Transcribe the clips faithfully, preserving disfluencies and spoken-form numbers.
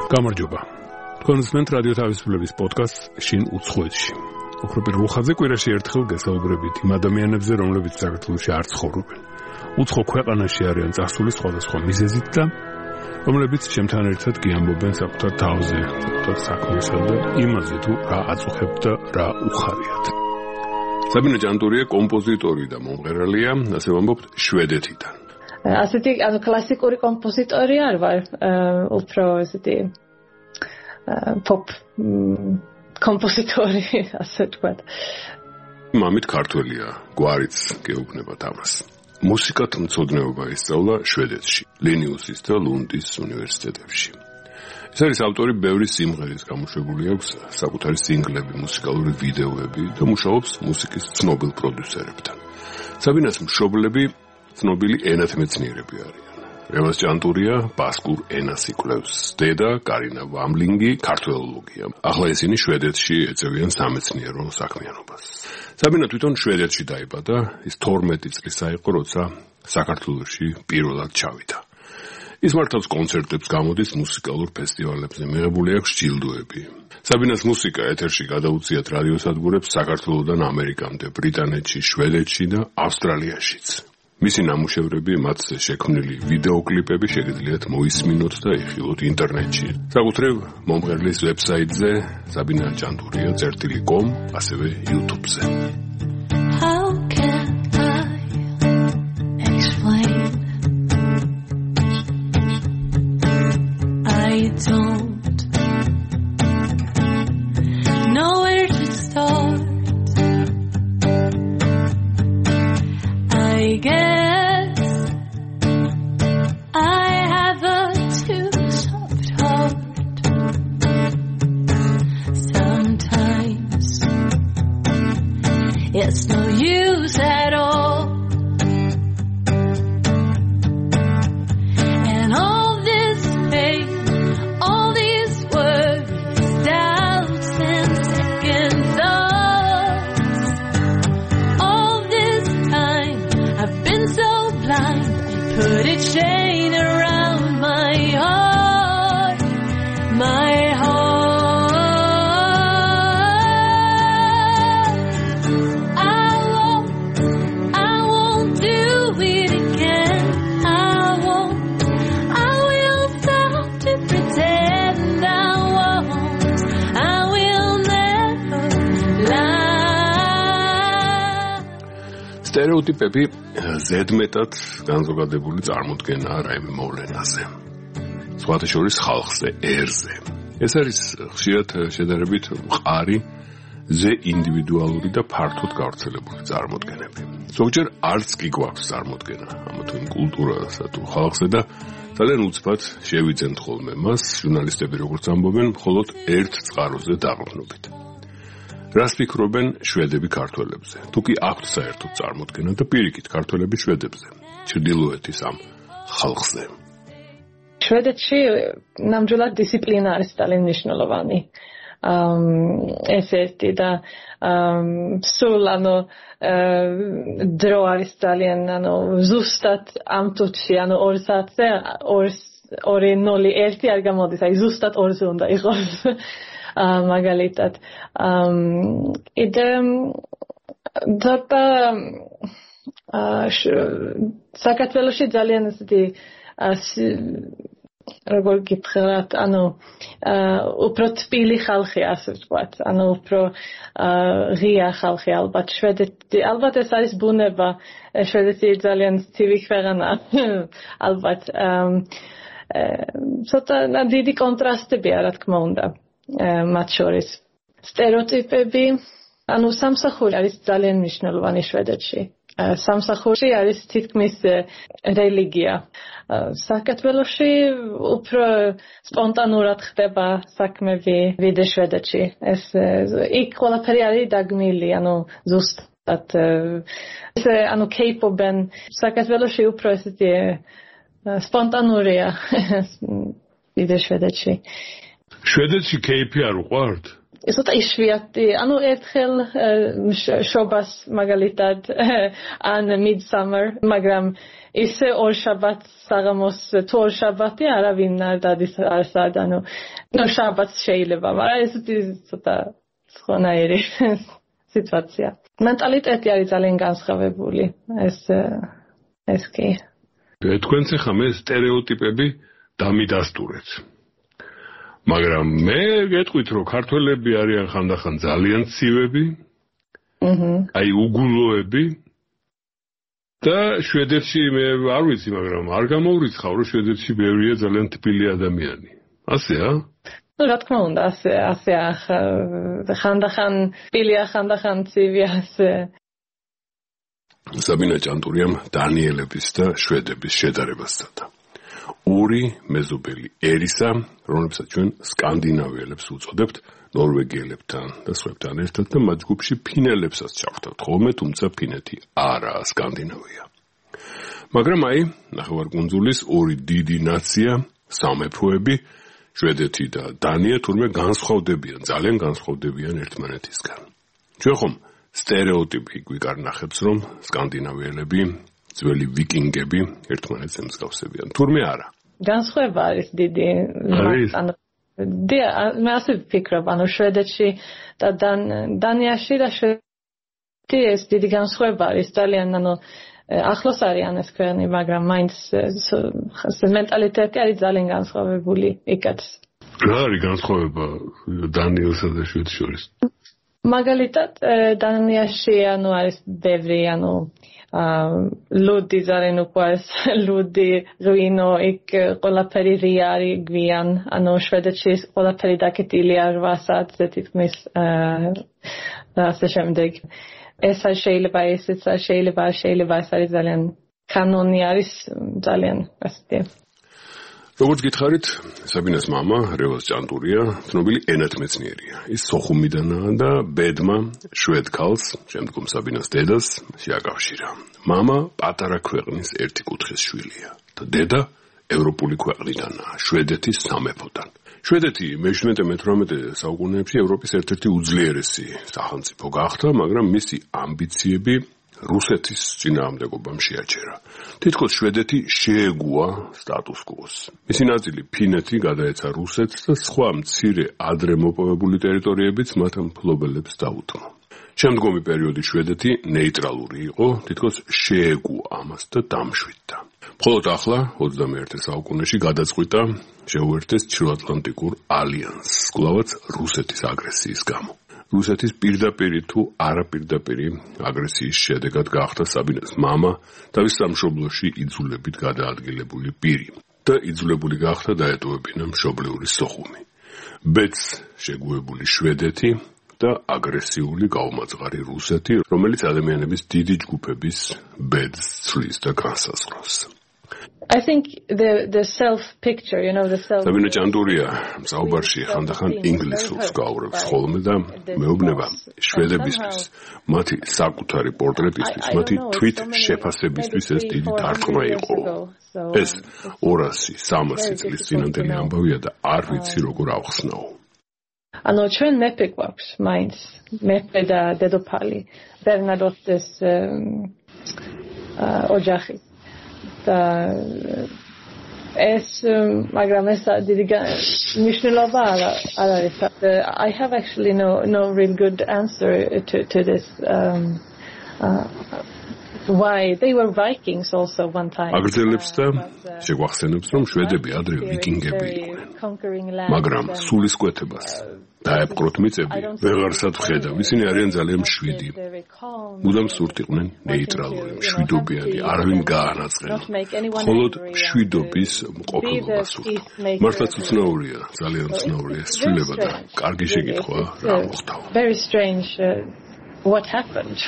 გამარჯობა. თქვენსმენთ რადიო თავისუფლების პოდკასტს შინ უცხოეთში. ოქროპირ რუხაძე კვირაში ერთხელ გესაუბრებით იმ ადამიანებზე, რომლებიც საქართველოში არ ცხოვრობენ. უცხო ქვეყანაში არიან წასული სხვადასხვა მიზეზით და რომლებიც ჩემთან ერთად გიამბობენ საკუთარ თავზე, საკუთარ საქმესა და იმაზე თუ რა აწუხებთ და რა უხარიათ. საბინა ჯანტურია კომპოზიტორი და მომღერალია, ასე ვამბობთ, შვედეთიდან. ასეთი ანუ კლასიკური კომპოზიტორი არ ვარ, უფრო ესეთი pop კომპოზიტორი, ასე ვთქვათ. მამით ქართველია, გვარიც გეუბნებათ ამას. მუსიკათ მცოდნეობა ისწავლა შვედეთში, ლენიუსის და ლუნდის უნივერსიტეტებში. ეს არის ავტორი ბევრი სიმღერის, გამოშვებული აქვს საკუთარი სინგლები, მუსიკალური ვიდეოები და მუშაობს მუსიკის ცნობილ პროდიუსერებთან. საბინას მშობლები ცნობილი ენათმეცნიერები არიან. რევას ჯანტურია ბასკურ ენას იკვლევს, დედა კარინა ვამლინგი ქართველოლოგია. ახლა ისინი შვედეთში ეწევიან სამეცნიერო საქმიანობას. საბინა თვითონ შვედეთში დაიბადა, ის თორმეტი წლისა იყო, როცა საქართველოში პირველად ჩავიდა. ის მართავს კონცერტებს, გამოდის მუსიკალურ ფესტივალებზე, მიღებული აქვს ჯილდოები. საბინას მუსიკა ეთერში გადაუციათ რადიოსადგურებს საქართველოდან ამერიკამდე, ბრიტანეთში, შვედეთში და ავსტრალიაშიც. მისი ნამუშევრები, მათზე შექმნილი ვიდეოკლიპები შეგიძლიათ მოისმინოთ და იხილოთ ინტერნეტში. საკუთრივ მომღერლის ვებსაიტზე საბინა ჯანტურია წერტილი კომ, ასევე YouTube-ზე. How can I explain? I don't know where to start. I guess I have a too soft heart. Sometimes it's no use at all. And all this pain, all these worries, doubts and second thoughts. All this time I've been so blind, I put a chain around my heart, my heart. I won't, I won't do it again. I won't, I will stop to pretend I won't. I will never lie. სტერეოტიპები ზედმეტად განზოგადებული წარმოდგენაა რაიმე მოვლენაზე. სხვათა შორის ხალხზე, ერზე. ეს არის ხშირად შედარებით მყარი, ზე ინდივიდუალური და ფართოდ გავრცელებული წარმოდგენები. ზოგჯერ არც კი გვაქვს წარმოდგენა ამა თუ იმ კულტურასა თუ ხალხზე და ძალიან უცბად შევიძენთ ხოლმე მას, ჟურნალისტები როგორც ამბობენ, მხოლოდ ერთ წყაროზე დაყრდნობით. რას ფიქრობენ შვედები ქართველებზე? თუ კი აქვთ საერთოდ წარმოდგენა და პირიქით ქართველები შვედებზე, ჩრდილოეთის ამ ხალხზე. შვედეთში ნამდვილად დისციპლინა არის ძალიან მნიშვნელოვანი. ეს ერთი და სულ ანუ დრო არის ძალიან ანუ ზუსტად ამ თუთში ანუ ორი საათზე ორი ნული ერთი არ გამოდის, აი ზუსტად ორზე უნდა იყოს. მაგალითად იდე და საქართველოში ძალიან ესეთი როგორ გითხრათ, ანუ უფრო თბილი ხალხი, ასე ვთქვათ, ანუ უფრო ღია ხალხი ალბათ. შვედეთი, ალბათ ეს არის ბუნება, შვედეთი ძალიან ცივი ქვეყანა, ალბათ. ცოტა დიდი კონტრასტებია, რა თქმა უნდა. მათ შორის სტერეოტიპები, ანუ სამსახური არის ძალიან მნიშვნელოვანი შვედეთში. სამსახური არის თითქმის რელიგია. საქართველოში უფრო სპონტანურად ხდება საქმები, ვიდრე შვედეთში. ეს იქ ყველაფერი არის დაგმილი, ანუ ზუსტად ეს ანუ კეიპობენ. საქართველოში უფრო ესეთი სპონტანურია ვიდრე შვედეთში. შვედეთში კეიფი არ უყვართ? ისოთა იშვიათი, ანუ ერთხელ შობას მაგალითად ან midsummer, მაგრამ ისე ორ შაბათს საღამოს თუ ორ შაბათი არავინ არ დადის არსად, ანუ ნუ შაბათს შეიძლება, მაგრამ ეს ცოტა სხვანაირი სიტუაცია. მენტალიტეტი არის ძალიან განსხვავებული, ეს ეს კი. თქვენც ახლა მე სტერეოტიპები დამიდასტურეთ. მაგრამ მე გეტყვით, რომ ქართველები არიან ხანდახან ძალიან ცივები, აჰა. აი უგულოები და შვედეთში მე არ ვიცი, მაგრამ არ გამოვრიცხავ, რომ შვედეთში ბევრია ძალიან თბილი ადამიანი. ასეა? ну, რა თქმა უნდა, ასე ასე ხანდახან თბილია, ხანდახან ცივია, ასე. საბინა ჭანტურიამ დანიელების და შვედების შედარებას სცადა. ორი მეზობელი ერისა, რომლებსაც ჩვენ სკანდინავიელებს უწოდებთ, ნორვეგიელებთან და სხვებთან ერთად და მათ ჯგუფში ფინელებსაც ჩავხვდათ ხოლმე, თუმცა ფინეთი არაა სკანდინავია. მაგრამ აი, ნახევარკუნძულის ორი დიდი ნაცია, სამეფოები, შვედეთი და დანია თურმე განსხვავდებიან, ძალიან განსხვავდებიან ერთმანეთისგან. ჩვენ ხომ სტერეოტიპი გვიკარნახებს, რომ სკანდინავიელები, ძველი ვიკინგები ერთმანეთს ემსგავსებიან. თურმე არა. განსხვავება არის დიდი. ანუ მე ასე ვფიქრობ, ანუ შვედეთში და დანიაში და შვედეთში ეს დიდი განსხვავება არის ძალიან, ანუ ახლოს არიან ეს ქვეყნები, მაგრამ მაინც მენტალიტეტი არის ძალიან განსხვავებული იქაც. რა არის განსხვავება დანიელსა და შვედეთს შორის? მაგალითად, დანიაში ანუ არის ბევრი, ანუ ლუდი ძალიან უყვარს, ლუდი, ღვინო, იქ ყველაფერი რია არის გვიან, ანუ შვედეთში ყველაფერი დაკეტილია რვა საათზე თითქმის და ასე შემდეგ. ეს არ შეიძლება, ესეც არ შეიძლება, არ შეიძლება, ეს არის ძალიან კანონი არის ძალიან ასეთი. როგორც გითხარით, საბინას მამა, რევაზ ჭანტურია, ცნობილი ენათმეცნიერია. ის სოხუმიდანაა და ბედმა შვედ ქალს, შემდგომ საბინას დედას შეაკავშირა. მამა პატარა ქვეყნის ერთი კუთხის შვილია და დედა ევროპული ქვეყნიდანაა, შვედეთის სამეფოდან. შვედეთი მეშვიდმეტე-მეთვრამეტე საუკუნეებში ევროპის ერთ-ერთი უძლიერესი სახელმწიფო გახდა, მაგრამ მისი ამბიციები რუსეთის წინააღმდეგობამ შეაჩერა. თითქოს შვედეთი შეეგუა სტატუს-კვოს. მისი ნაწილი ფინეთი გადაეცა რუსეთს და სხვა მცირე ადრე მოპოვებული ტერიტორიებიც მათ მფლობელებს დაუთმო. შემდგომი პერიოდი შვედეთი ნეიტრალური იყო, თითქოს შეეგუა ამას და დამშვიდდა. მხოლოდ ახლა ოცდამეერთე საუკუნეში გადაწყვიტა შეუერთდეს ჩრდილოატლანტიკურ ალიანსს, კვლავაც რუსეთის აგრესიის გამო. რუსეთის პირდაპირი თუ არაპირდაპირი აგრესიის შედეგად გახდა საბინას მამა თავის სამშობლოში იძულებით გადაადგილებული პირი და იძულებული გახდა დაეტოვებინა მშობლიური სოხუმი. ბედს შეგუებული შვედეთი და აგრესიული გაუმაძღარი რუსეთი, რომელიც ადამიანების დიდი ჯგუფების ბედს ცვლის და განსაზღვრავს. I think the the self picture, you know, the self. საბინა ჭანტურია საუბარში ხანდახან ინგლისურს გაურევს ხოლმე და მეუბნება შვედებისთვის მათი საკუთარი პორტრეტისთვის, მათი თვით შეფასებისთვის ეს დიდი დარტყმა იყო. ეს ორასი სამასი წლის წინანდელი ამბავია და არ ვიცი როგორ ავხსნაო. ანუ ჩვენ მეფე გვაქვს მაინც, მეფე და დედოფალი, ბერნადოტეს ოჯახი. და ეს მაგრამ ეს დიდი მნიშვნელობა არ არის. I have actually no no real good answer to to this um uh, why they were Vikings also one time. აგრძელებს და შეგვახსენებს, რომ შვედები ადრე ვიკინგები იყვნენ. მაგრამ სულისკვეთებას დაეპყროთ მიწები, ვეღარსად ვხედავ. ისინი არიან ძალიან მშვიდი. მუდამ სურთ იყვნენ ნეიტრალური, მშვიდობიანი, არავინ გაანაწყენა. მხოლოდ მშვიდობის მყოფილობა სურთ. მართლაც უცნაურია, ძალიან უცნაურია ეს ცვლილება და კარგი შეკითხვა რა მოხდა. Very strange uh, what happened.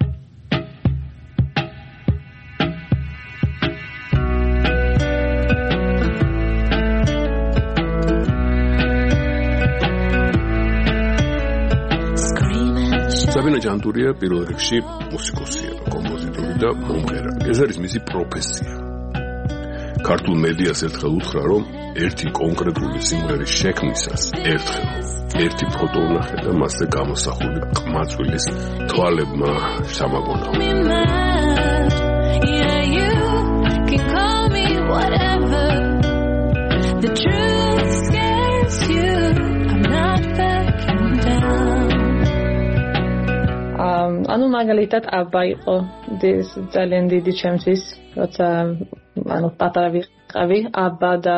საბინა ჭანტურია პირველ რიგში მუსიკოსია, კომპოზიტორი და მომღერალი. ეს არის მისი პროფესია. ქართულ მედიას ერთხელ უთხრა, რომ ერთი კონკრეტული სიმღერის შექმნისას ერთხელ ერთი ფოტო ვნახე და მასზე გამოსახული ყმაწვილის თვალებმა სამაგონაო. Yeah, you can call me whatever. The truth scares you. I'm not backing down. Um, ანუ მაგალითად აბა იყო ძალიან დიდი ჩემთვის, როცა ანუ პატარა ვიყავი, აბა და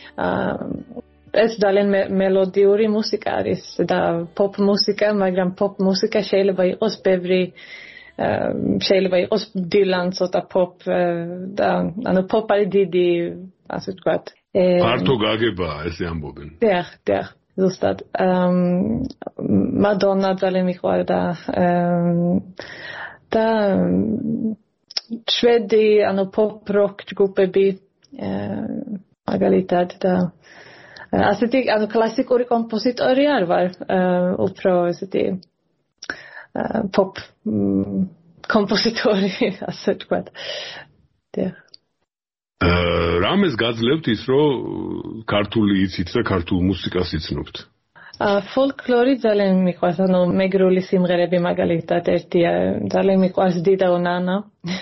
ეს ძალიან მელოდიური მუსიკა არის და pop მუსიკა, მაგრამ pop მუსიკა შეიძლება იყოს ბევრი შეიძლება იყოს დილან ცოტა pop და ანუ pop არის დიდი, ასე ვთქვათ. ფართო გაგებაა ესე ამბობენ. დიახ, დიახ, ზუსტად. მადონა ძალიან მიყვარდა და შვედი ანუ pop rock ჯგუფები მაგალითად და ასეთი ანუ კლასიკური კომპოზიტორი არ ვარ, უფრო ესეთი pop კომპოზიტორი, ასე ვთქვათ. დიახ. რამეს გაძლევთ ის, რომ ქართული იცით და ქართულ მუსიკას იცნობთ? ფოლკლორი ძალიან მიყვარს, ანუ მეგრული სიმღერები მაგალითად ერთია, ძალიან მიყვარს დიდაო ნანა.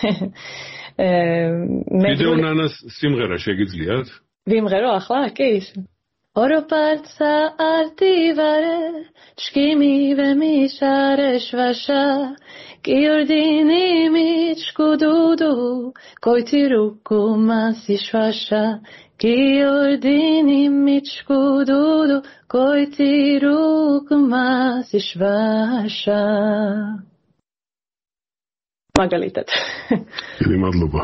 დიდაო ნანას სიმღერა შეგიძლიათ? ვიმღერო ახლა? კი. ოროპარცა არტივარე, შკიმივე მიშარეშვაშა, გიორდინი მიჩკუდუდუ, გოითი რუკუ მასიშვაშა, გიორდინი მიჩკუდუდუ, გოითი რუკუ მასიშვაშა. მაგალითად. დიდი მადლობა.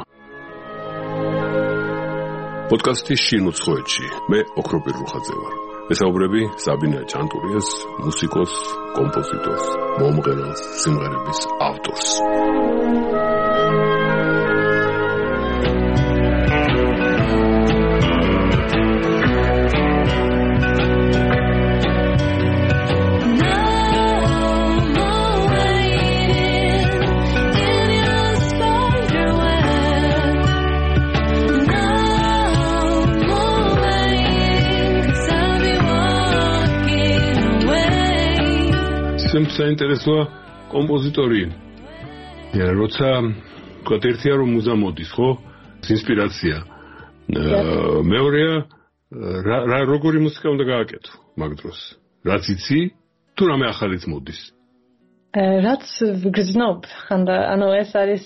პოდკასტი შინ უცხოეთში. მე ოქროპირ რუხაძე ვარ. მესაუბრები საბინა ჭანტურიას, მუსიკოს, კომპოზიტორს, მომღერალს, სიმღერების ავტორს. საინტერესოა კომპოზიტორი. როცა თქვათ ერთია რომ მუზა მოდის, ხო? ინსპირაცია. მეორეა რა როგორი მუსიკა უნდა გააკეთო მაგ დროს? რაც იცი, თუ რამე ახალიც მოდის? რაც ვგრძნობ, ხანდა, ანუ ეს არის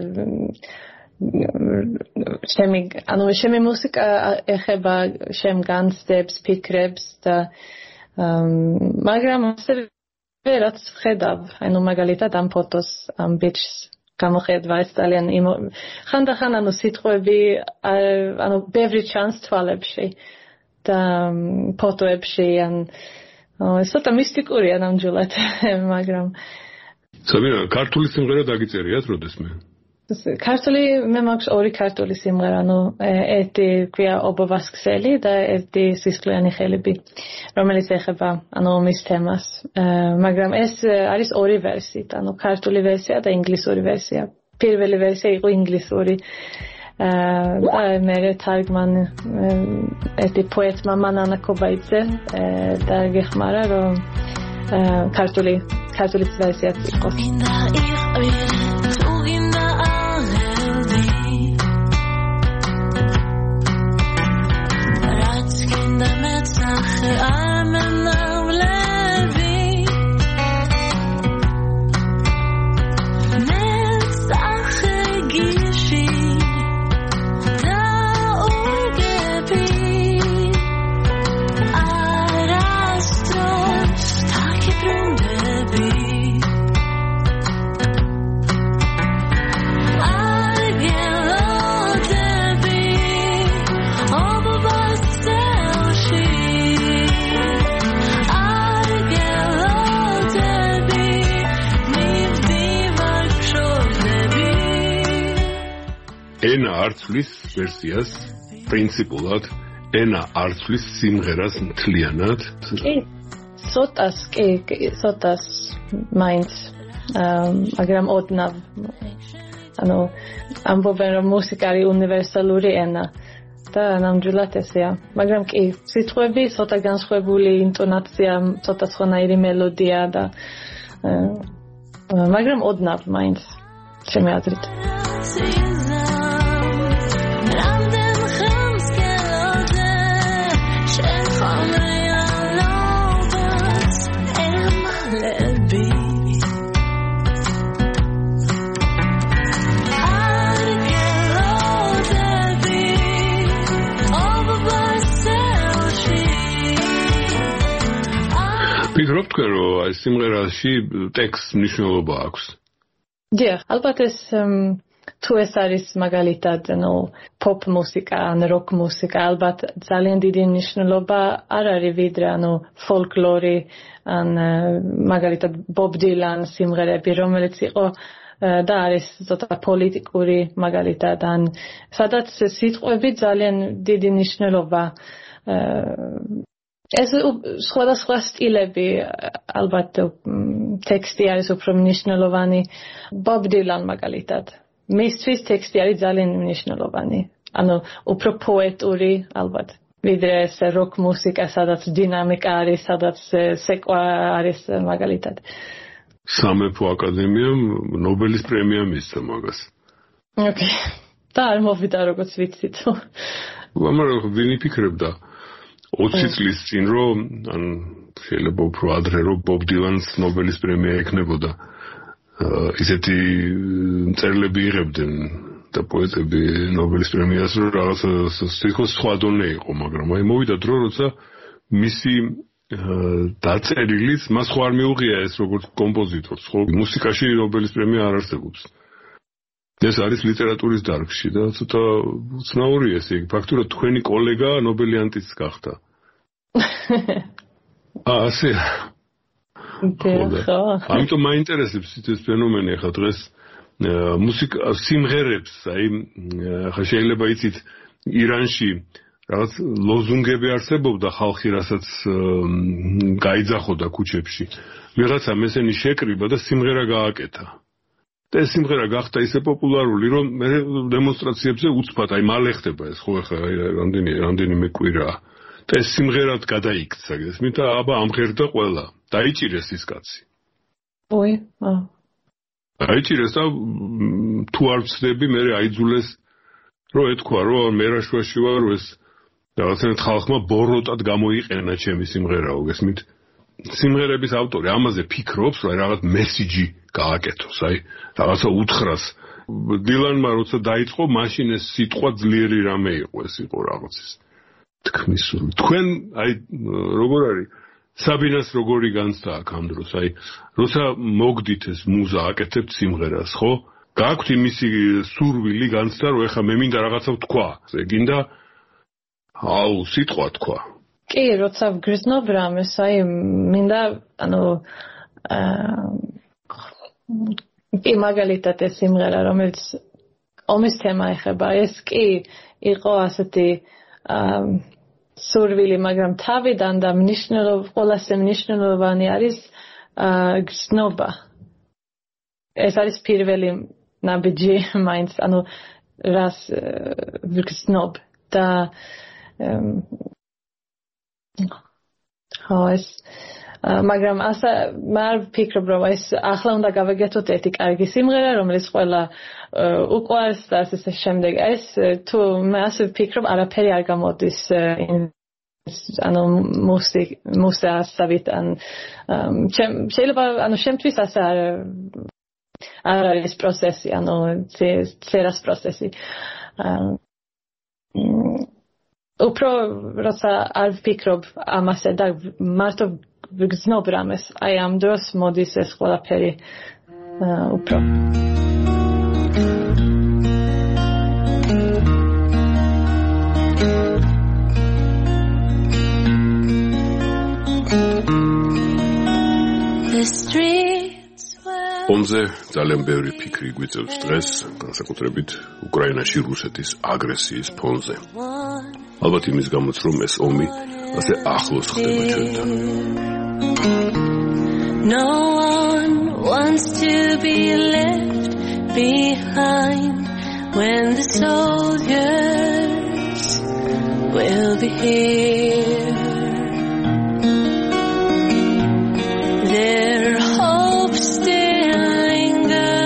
შემი, ანუ შემი მუსიკა ეხება შემ განცდებს, ფიქრებს და მაგრამ ასევე რაც ვხედავ, ანუ მაგალითად ამ ფოტოს, ამ ბიჭს გამოხედვა ეს ძალიან ხანდახან ანუ სიტყვები, ანუ ბევრი ჩანს თვალებში და ფოტოებში, ან ეს ცოტა მისტიკურია ნამდვილად, მაგრამ საბინა, ქართული სიმღერა დაგიწერიათ როდესმე? ქართული მე მაქვს ორი ქართული სიმღერა, ანუ ერთი ქვია ობოვასქსელი და ერთი სისხლიანი ხელები, რომელიც ეხება ანუ ომის თემას. მაგრამ ეს არის ორი ვერსიით, ანუ ქართული ვერსია და ინგლისური ვერსია. პირველი ვერსია იყო ინგლისური. და მე თარგმანი ერთი პოეტმა მანანა კობაიძე და გეხმარა რომ ქართული ქართული ვერსიაც იყოს. ენა არცვლის ვერსიას პრინციპულად ენა არცვლის სიმღერას მთლიანად. კი, ცოტას, კი, ცოტას მაინც, მაგრამ ოდნავ. ანუ ამბობენ რომ მუსიკა არის უნივერსალური ენა და ნამდვილად ესეა. მაგრამ კი, სიტყვები ცოტა განსხვავებული ინტონაცია, ცოტა სხვანაირი მელოდია და მაგრამ ოდნავ მაინც ჩემი აზრით. ფიქრობ თქვენ რომ აი სიმღერაში ტექსტს მნიშვნელობა აქვს? დიახ, ალბათ ეს თუ ეს არის მაგალითად ნუ პოპ მუსიკა, ან როკ მუსიკა, ალბათ ძალიან დიდი მნიშვნელობა არ არის ვიდრე ანუ ფოლკლორი, ან მაგალითად ბობ დილან სიმღერები, რომელიც იყო და არის ცოტა პოლიტიკური მაგალითად, ან სადაც სიტყვები ძალიან დიდი მნიშვნელობა ეს სხვადასხვა სტილები ალბათ ტექსტი არის უფრო მნიშვნელოვანი ბობ დილან მაგალითად მისთვის ტექსტი არის ძალიან მნიშვნელოვანი ანუ უფრო პოეტური ალბათ ვიდრე ეს როკ მუსიკა სადაც დინამიკა არის სადაც სეკვა არის მაგალითად სამეფო აკადემიამ ნობელის პრემია მისცა მაგას ოკეი და არ მოვიდა როგორც ვიცით მაგრამ ვინი ფიქრებდა ოცი წლის წინ რომ ან შეიძლება უფრო ადრე რომ ბობ დილანს ნობელის პრემია ექნებოდა ისეთი მწერლები იღებდნენ და პოეტები ნობელის პრემიას რომ რაღაც სიტყვის სხვა დონე იყო მაგრამ აი მოვიდა დრო როცა მისი დაწერილიც მას ხო არ მიუღია ეს როგორც კომპოზიტორს ხო მუსიკაში ნობელის პრემია არ არსებობს ეს არის ლიტერატურის დარგში და ცოტა უცნაურია ეს ფაქტურად თქვენი კოლეგა ნობელიანტიც გახდა. აა ასე. ამიტომ მაინტერესებს ეს ფენომენი ხა დღეს მუსიკა სიმღერებს აი ხა შეიძლება იცით ირანში რაღაც ლოზუნგები არსებობდა ხალხი რასაც გაიძახოდა ქუჩებში. ვიღაცა მესენი შეკრიბა და სიმღერა გააკეთა. და ეს სიმღერა გახდა ისე პოპულარული, რომ მე დემონსტრაციებზე უცბად, აი მალე ხდება ეს ხო ხა რამდენი რამდენიმე კვირაა. და ეს სიმღერად გადაიქცა, გესმით? და აბა ამღერდა ყველა. დაიჭირეს ის კაცი. ой, ა. დაიჭირეს და თუ არ ვცდები, მე აიძულეს, რომ ეთქვა, რომ მე რაშუაში ვარ, რომ ეს რაღაცნაირად ხალხმა ბოროტად გამოიყენა ჩემი სიმღერაო, გესმით? სიმღერების ავტორი ამაზე ფიქრობს, რომ რაღაც მესიჯი გააკეთოს, აი, რაღაცა უთხრას. დილანმა როცა დაიწყო, მაშინ ეს სიტყვა ძლიერი რამე იყო, ეს იყო რაღაცის თქმისური. თქვენ, აი, როგორ არის? საბინას როგორი განცდა აქ ამ დროს, აი, როცა მოგდით ეს მუზა აკეთებთ სიმღერას, ხო? გააქვთ იმისი სურვილი განცდა, რომ ეხა მე მინდა რაღაცა ვთქვა. გინდა აუ, სიტყვა თქვა. კი, როცა ვგრძნობ რამეს, აი, მინდა, ანუ კი მაგალითად ეს სიმღერა, რომელიც ომის თემა ეხება, ეს კი იყო ასეთი სურვილი, მაგრამ თავიდან და მნიშვნელოვანი, ყველაზე მნიშვნელოვანი არის გრძნობა. ეს არის პირველი ნაბიჯი მაინც, ანუ რას ვგრძნობ და ხო ეს მაგრამ ასა მარ ფიქრობ რომ ეს ახლა უნდა გავაგეთოთ ერთი კარგი სიმღერა რომელიც ყველა უყვარს და ასე შემდეგ ეს თუ მე ასე ვფიქრობ არაფერი არ გამოდის ანუ მუსიკ მუსიკასავით ან შეიძლება ანუ შემთთვის ასე არ არ არის პროცესი ანუ წერას პროცესი უფრო როცა არ ვფიქრობ ამასე და მარტო ვგრძნობ რამეს აი ამ დროს მოდის ეს ყველაფერი უფრო ომზე ძალიან ბევრი ფიქრი გვიწევს დღეს, განსაკუთრებით უკრაინაში რუსეთის აგრესიის ფონზე. ალბათ იმის გამოც, რომ ეს ომი ასე ახლოს ხდება ჩვენთან. No one wants to be left behind when the soldiers will be here. Their hopes still linger,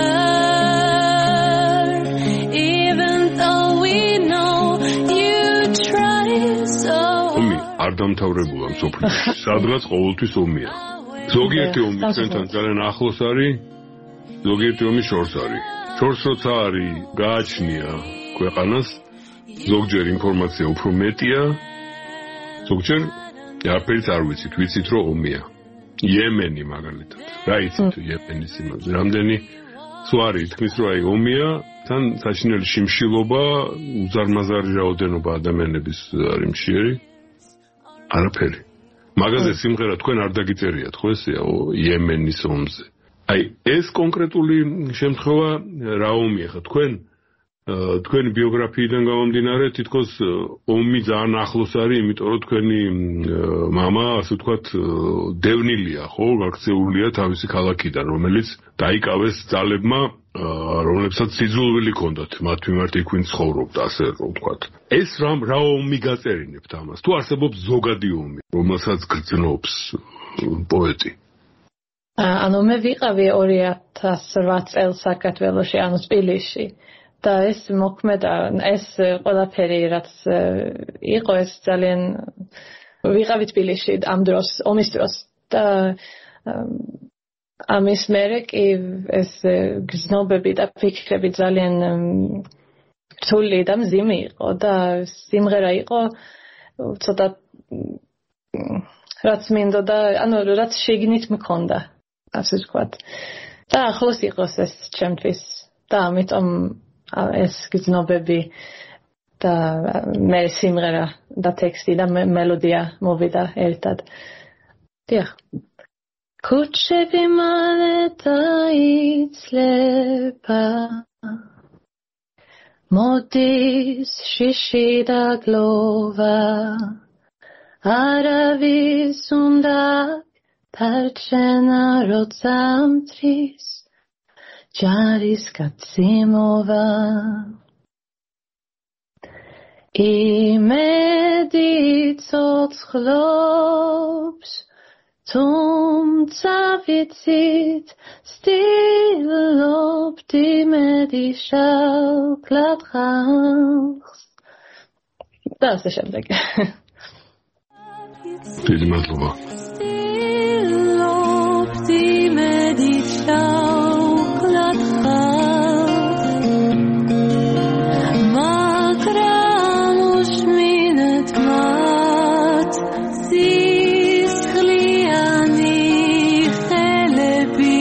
even though we know you tried so. ომი არ დამთავრებულა მსოფლიოში. სადღაც ყოველთვის ომია. ზოგიერთი ომი ჩვენთან ძალიან ახლოს არის, ზოგიერთი ომი შორს არის. შორს როცა არის, გააჩნია ქვეყანას, ზოგჯერ ინფორმაცია უფრო მეტია, ზოგჯერ არაფერიც არ ვიცით, ვიცით რომ ომია. იემენი მაგალითად. რა იცით იემენის იმაზე? რამდენი თუ არის თქმის რომ აი ომია, თან საჩინელი შიმშილობა, უზარმაზარი რაოდენობა ადამიანების არის მშიერი. არაფერი. მაგაზე სიმღერა თქვენ არ დაგიწერიათ, ხო ესეა იემენის ომზე. აი ეს კონკრეტული შემთხვევა რა ომია ხა თქვენ თქვენი ბიოგრაფიიდან გამომდინარე თითქოს ომი ძალიან ახლოს არის, იმიტომ რომ თქვენი мама, ასე ვთქვათ, დევნილია, ხო, გაქცეულია თავისი ქალაქიდან, რომელიც დაიკავეს ძალებმა, რომლებსაც სიძულვილი ჰქონდათ მათ მიმართ იქ ვინ ცხოვრობდა, ასე ვთქვათ. ეს რა რა ომი გაწერინებთ ამას? თუ არსებობს ზოგადი ომი, რომელსაც გრძნობს პოეტი? ანუ მე ვიყავი ორი ათას ოთხ წელს საქართველოში, ანუ თბილისში. და ეს მოქმედა, ეს ყველაფერი რაც იყო, ეს ძალიან ვიყავი თბილისში ამ დროს, ომის დროს. და ამის მერე კი ეს გზნობები და ფიქრები ძალიან რთული და მძიმე იყო და სიმღერა იყო ცოტა რაც მინდოდა, ანუ რაც შიგნით მქონდა, ასე ვთქვათ. და ახლოს იყოს ეს ჩემთვის და ამიტომ ეს გზნობები და მე სიმღერა და ტექსტი და მელოდია მოვიდა ერთად. დიახ. ქუჩები მალე დაიცლება, მოდის შიში და გლოვა, არავის უნდა დარჩენა როცა მტრის ჯარისკაციმოვა. იმედი ცოცხლობს, თუმცა ვიცით ცდილობთ იმედი შალკლად ხალხს. და ასე შემდეგ. დიდი მადლობა. ცდილობთ იმედი შალკლად მაგრამ უშმინეთ მათ სისხლიანი ხელები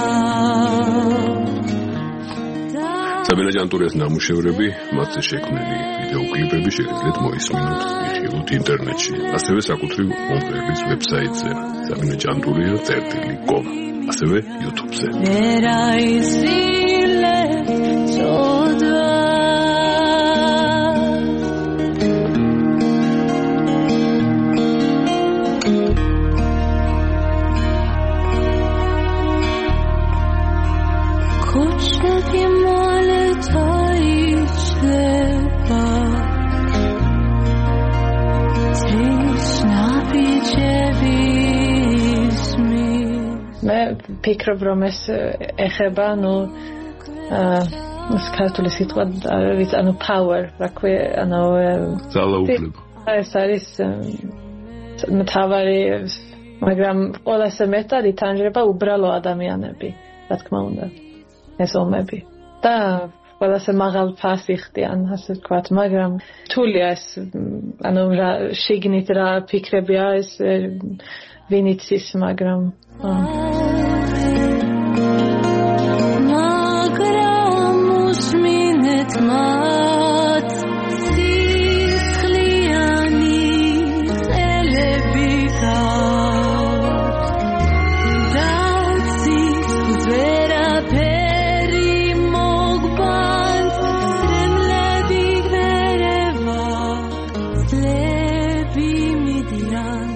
საბინა ჯანტურიას ნამუშევრები, მათზე შექმნილი ვიდეოკლიპები შეგიძლიათ მოისმინოთ მიხილოთ ინტერნეტში, ასევე საკუთრივ მომღერლის ვებსაიტზე საბინა ჯანტურია წერტილი კომ, ასევე YouTube-ზე. ფიქრობ რომ ეს ეხება ნუ ქართული სიტყვა არ ვიცი, ანუ power, რა ქვია, ანუ ძალაუფლება. ეს არის მთავარი, მაგრამ ყველაზე მეტად ითანჯება უბრალო ადამიანები, რა თქმა უნდა, ეს ომები. და ყველაზე მაღალ ფასი ხდიან, ასე ვთქვათ, მაგრამ რთულია ეს, ანუ შიგნით რა ფიქრებია ეს ვინ იცის, მაგრამ მაგრამ უსმინეთ მათ სისხლიანი ხელები გაქვთ და ცის ვერაფერი მოგბანთ სრემლები გერევა წლები მიდიან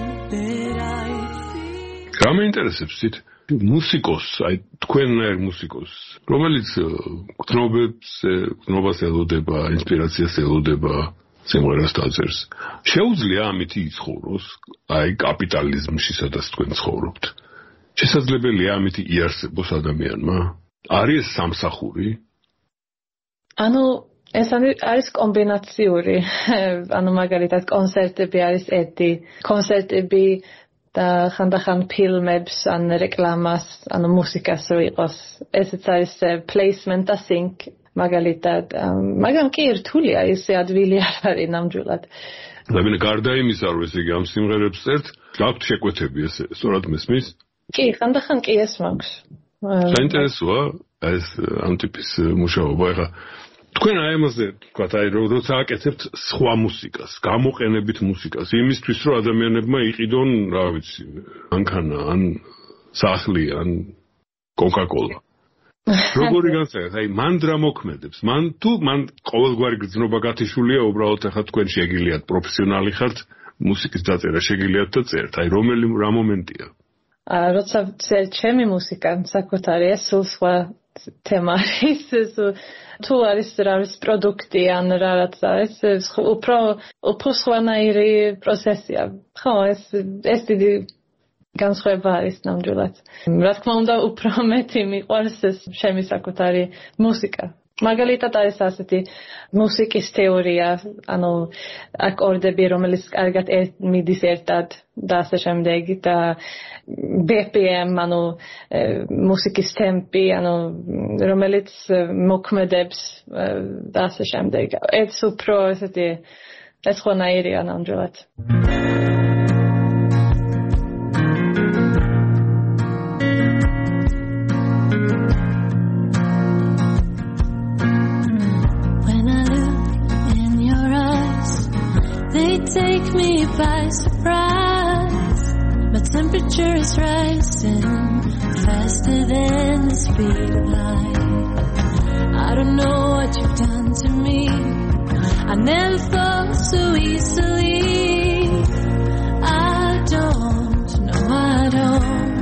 რა მეინტერესებს ცით მუსიკოს, აი თქვენნაირ მუსიკოს, რომელიც გრძნობებს, გრძნობას ელოდება, ინსპირაციას ელოდება, სიმღერას დაწერს. შეუძლია ამითი იცხოვროს, აი კაპიტალიზმში სადაც თქვენ ცხოვრობთ. შესაძლებელია ამითი იარსებოს ადამიანმა? არის სამსახური? ანუ ეს არის კომბინაციური, ანუ მაგალითად კონცერტები არის ერთი, კონცერტები და ხანდახან ფილმებს, ან რეკლამას, ანუ მუსიკას რო იყოს. ესეც არის placement და sync, მაგალითად, მაგრამ კი რთულია ისე ადვილი არ არის ნამდვილად. Საბინა, გარდა იმისა, რომ ესე იგი ამ სიმღერებს წერთ, გაქვთ შეკვეთები ესე, სწორად მესმის? კი, ხანდახან კი ეს მაქვს. საინტერესოა ეს ამ ტიპის მუშაობა, ეხლა თქვენ აი ამაზე თქვათ, აი როცა აკეთებთ სხვა მუსიკას, გამოყენებით მუსიკას, იმისთვის რომ ადამიანებმა იყიდონ, რა ვიცი, ანქანა, ან სახლი, ან კოკა-კოლა. როგორი განსაკუთრებით, აი მან რა მოქმედებს? მან თუ მან ყოველგვარი გრძნობა გათიშულია, უბრალოდ ახლა თქვენ შეგიძლიათ პროფესიონალი ხართ, მუსიკის დაწერა შეგიძლიათ და წერთ. აი რომელი რა მომენტია? აა როცა წერთ ჩემი მუსიკა, საკუთარი ეს სულ სხვა თემა არის, თუ არის რა არის პროდუქტი ან რა რაც არის, უფრო უფრო სხვანაირი პროცესია. ხო, ეს ეს დიდი განსხვავება არის ნამდვილად. რა თქმა უნდა, უფრო მეტი მიყვარს ეს ჩემი საკუთარი მუსიკა. მაგალითად არის ასეთი მუსიკის თეორია, ანუ აკორდები, რომელიც კარგად მიდის ერთად და ასე შემდეგ და B P M, ანუ მუსიკის ტემპი, ანუ რომელიც მოქმედებს და ასე შემდეგ. ეს უფრო ესეთი ეს ხონაირია ნამდვილად. Take me by surprise. My temperature is rising faster than the speed of light. I don't know what you've done to me. I never fall so easily. I don't know, I don't.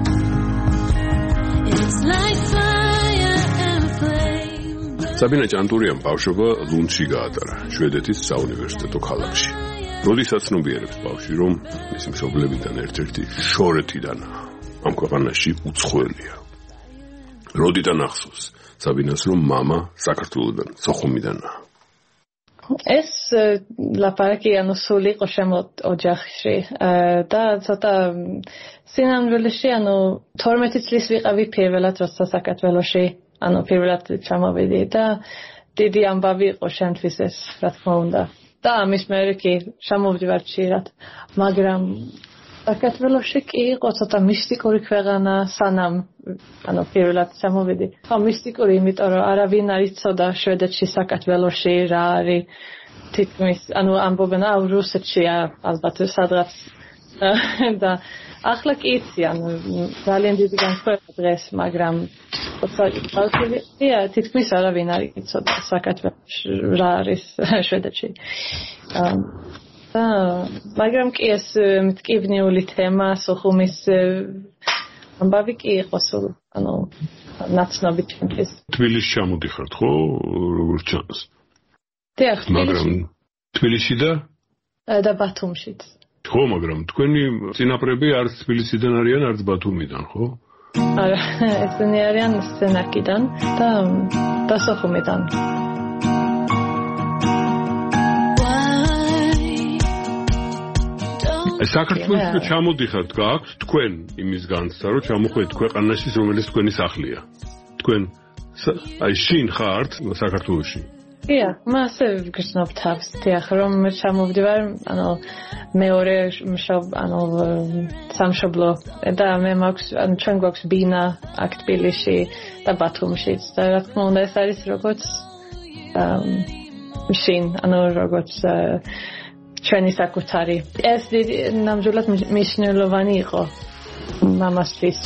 It's like fire and flame. საბინა ჭანტურიამ ბავშვობა ლუნდში გაატარა, შვედეთის საუნივერსიტეტო ქალაქში. როდესაც ცნობიერებს ბავშვი, რომ მისი მშობლებიდან ერთ-ერთი შორეთიდანაა, ამ ქვეყანაში უცხოელია. როდიდან ახსოვს საბინას, რომ მამა საქართველოდან, სოხუმიდანაა? ეს ლაპარაკი ანუ სულ იყო შემოთ ოჯახში და ცოტა სინამდვილეში, ანუ თორმეტი წლის ვიყავი პირველად, როცა საქართველოში, ანუ პირველად ჩამოვიდი და დიდი ამბავი იყო შემთვის ეს, რა თქმა უნდა. და ამის მერე კი ჩამოვდივარ ხშირად, მაგრამ საქართველოში კი იყო ცოტა მისტიკური ქვეყანა სანამ, ანუ პირველად ჩამოვიდი. ხო, მისტიკური, იმიტომ რომ არავინ არ იცოდა შვედეთში, საქართველოში რა არის, თითქმის, ანუ ამბობენ, აუ რუსეთშია, ალბათ სადღაც და ახლა კი იცი, ანუ ძალიან დიდი განსხვავება დღეს, მაგრამ თითქმის არავინ არ იცოდა საქართველოში რა არის შვედეთში. და მაგრამ კი ეს მტკივნეული თემა, სოხუმის ამბავი კი იყო სულ, ანუ ნაცნობი ჩემთვის. თბილისში ჩამოდიხართ, ხო? როგორ ჩანს? დიახ, მაგრამ თბილისში და და ბათუმშიც. ხო, მაგრამ თქვენი წინაპრები არც თბილისიდან არიან, არც ბათუმიდან, ხო? არა, ესენი არიან სენაკიდან და და სოხუმიდან. საქართველოში ჩამოდიხართ, გააქვთ თქვენ იმის განცდა, რომ ჩამოხვედით ქვეყანაში, რომელიც თქვენი სახლია. თქვენ აი შინ ხართ საქართველოში? დიახ, მასე გრძნობ თავს, დიახ, რომ ჩამოვდივარ, ანუ მეორე მშობ, ანუ სამშობლო და მე მაქვს, ანუ ჩვენ გვაქვს ბინა აქ თბილისში და ბათუმშიც და რა თქმა უნდა ეს არის როგორც შინ, ანუ როგორც ჩვენი საკუთარი. ეს ნამდვილად მნიშვნელოვანი იყო მამასთვის.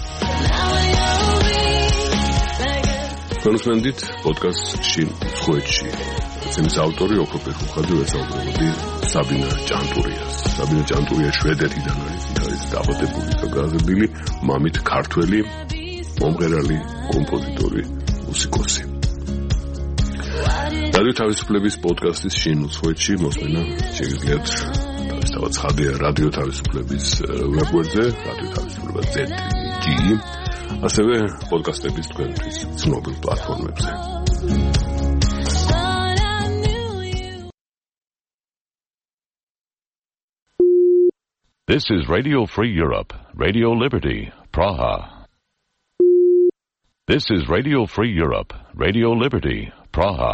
კონსმენდით პოდკასტ შინ ხვეჩი. წემის ავტორი ოქროპერ ხუხაძე ვესაუბრებოდი საბინა ჭანტურიას. საბინა ჭანტურია შვედეთიდან არის, არის დაბადებული და გაზრდილი, მამით ქართველი, მომღერალი, კომპოზიტორი, მუსიკოსი. რადიო თავისუფლების პოდკასტის შენუცხვეთში მოსმენა შეგიძლიათ თავისთავად ცხადია რადიო თავისუფლების ვებგვერდზე რადიო თავისუფლება ზედ ჯი ასევე პოდკასტების თქვენთვის ცნობილ პლატფორმებზე. This is Radio Free Europe, Radio Liberty, Praha. This is Radio Free Europe, Radio Liberty, Praha.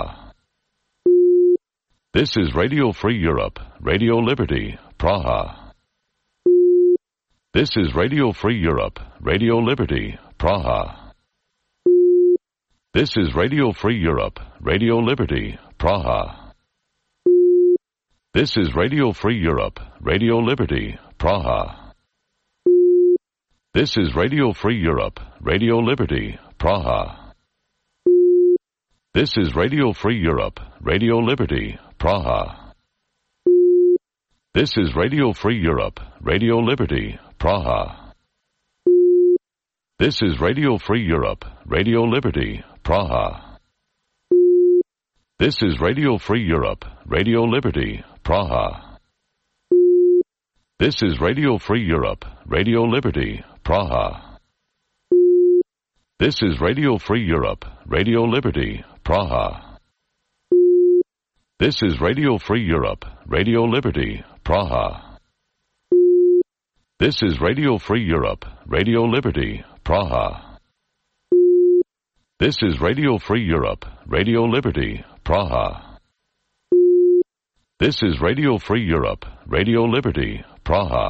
This is Radio Free Europe, Radio Liberty, Praha. This is Radio Free Europe, Radio Liberty, Praha. This is Radio Free Europe, Radio Liberty, Praha. This is Radio Free Europe, Radio Liberty, Praha. This is Radio Free Europe, Radio Liberty, Praha. This is Radio Free Europe, Radio Liberty, Praha. This is Radio Free Europe, Radio Liberty, Praha. This is Radio Free Europe, Radio Liberty, Praha. This is Radio Free Europe, Radio Liberty, Praha. This is Radio Free Europe, Radio Liberty, Praha. This is Radio Free Europe, Radio Liberty, Praha. This is Radio Free Europe, Radio Liberty, Praha. This is Radio Free Europe, Radio Liberty, Praha. This is Radio Free Europe, Radio Liberty, Praha. This is Radio Free Europe, Radio Liberty, Praha.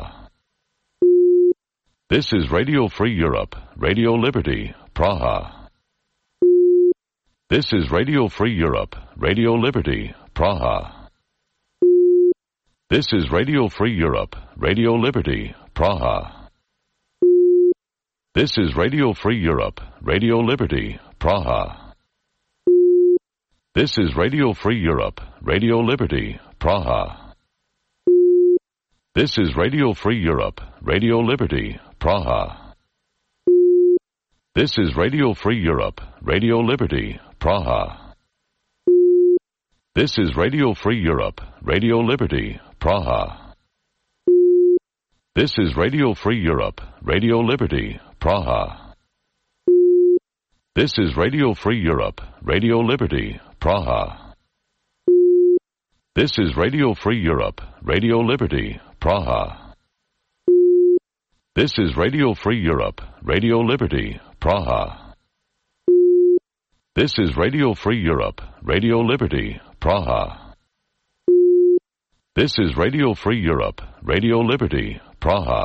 This is Radio Free Europe, Radio Liberty, Praha. This is Radio Free Europe, Radio Liberty, Praha. This is Radio Free Europe, Radio Liberty, Praha. This is Radio Free Europe, Radio Liberty, Praha. This is Radio Free Europe, Radio Liberty, Praha. This is Radio Free Europe, Radio Liberty, Praha. This is Radio Free Europe, Radio Liberty, Praha. This is Radio Free Europe, Radio Liberty, Praha. This is Radio Free Europe, Radio Liberty, Praha. This is Radio Free Europe, Radio Liberty, Praha. This is Radio Free Europe, Radio Liberty, Praha. This is Radio Free Europe, Radio Liberty, Praha. This is Radio Free Europe, Radio Liberty, Praha. This is Radio Free Europe, Radio Liberty, Praha.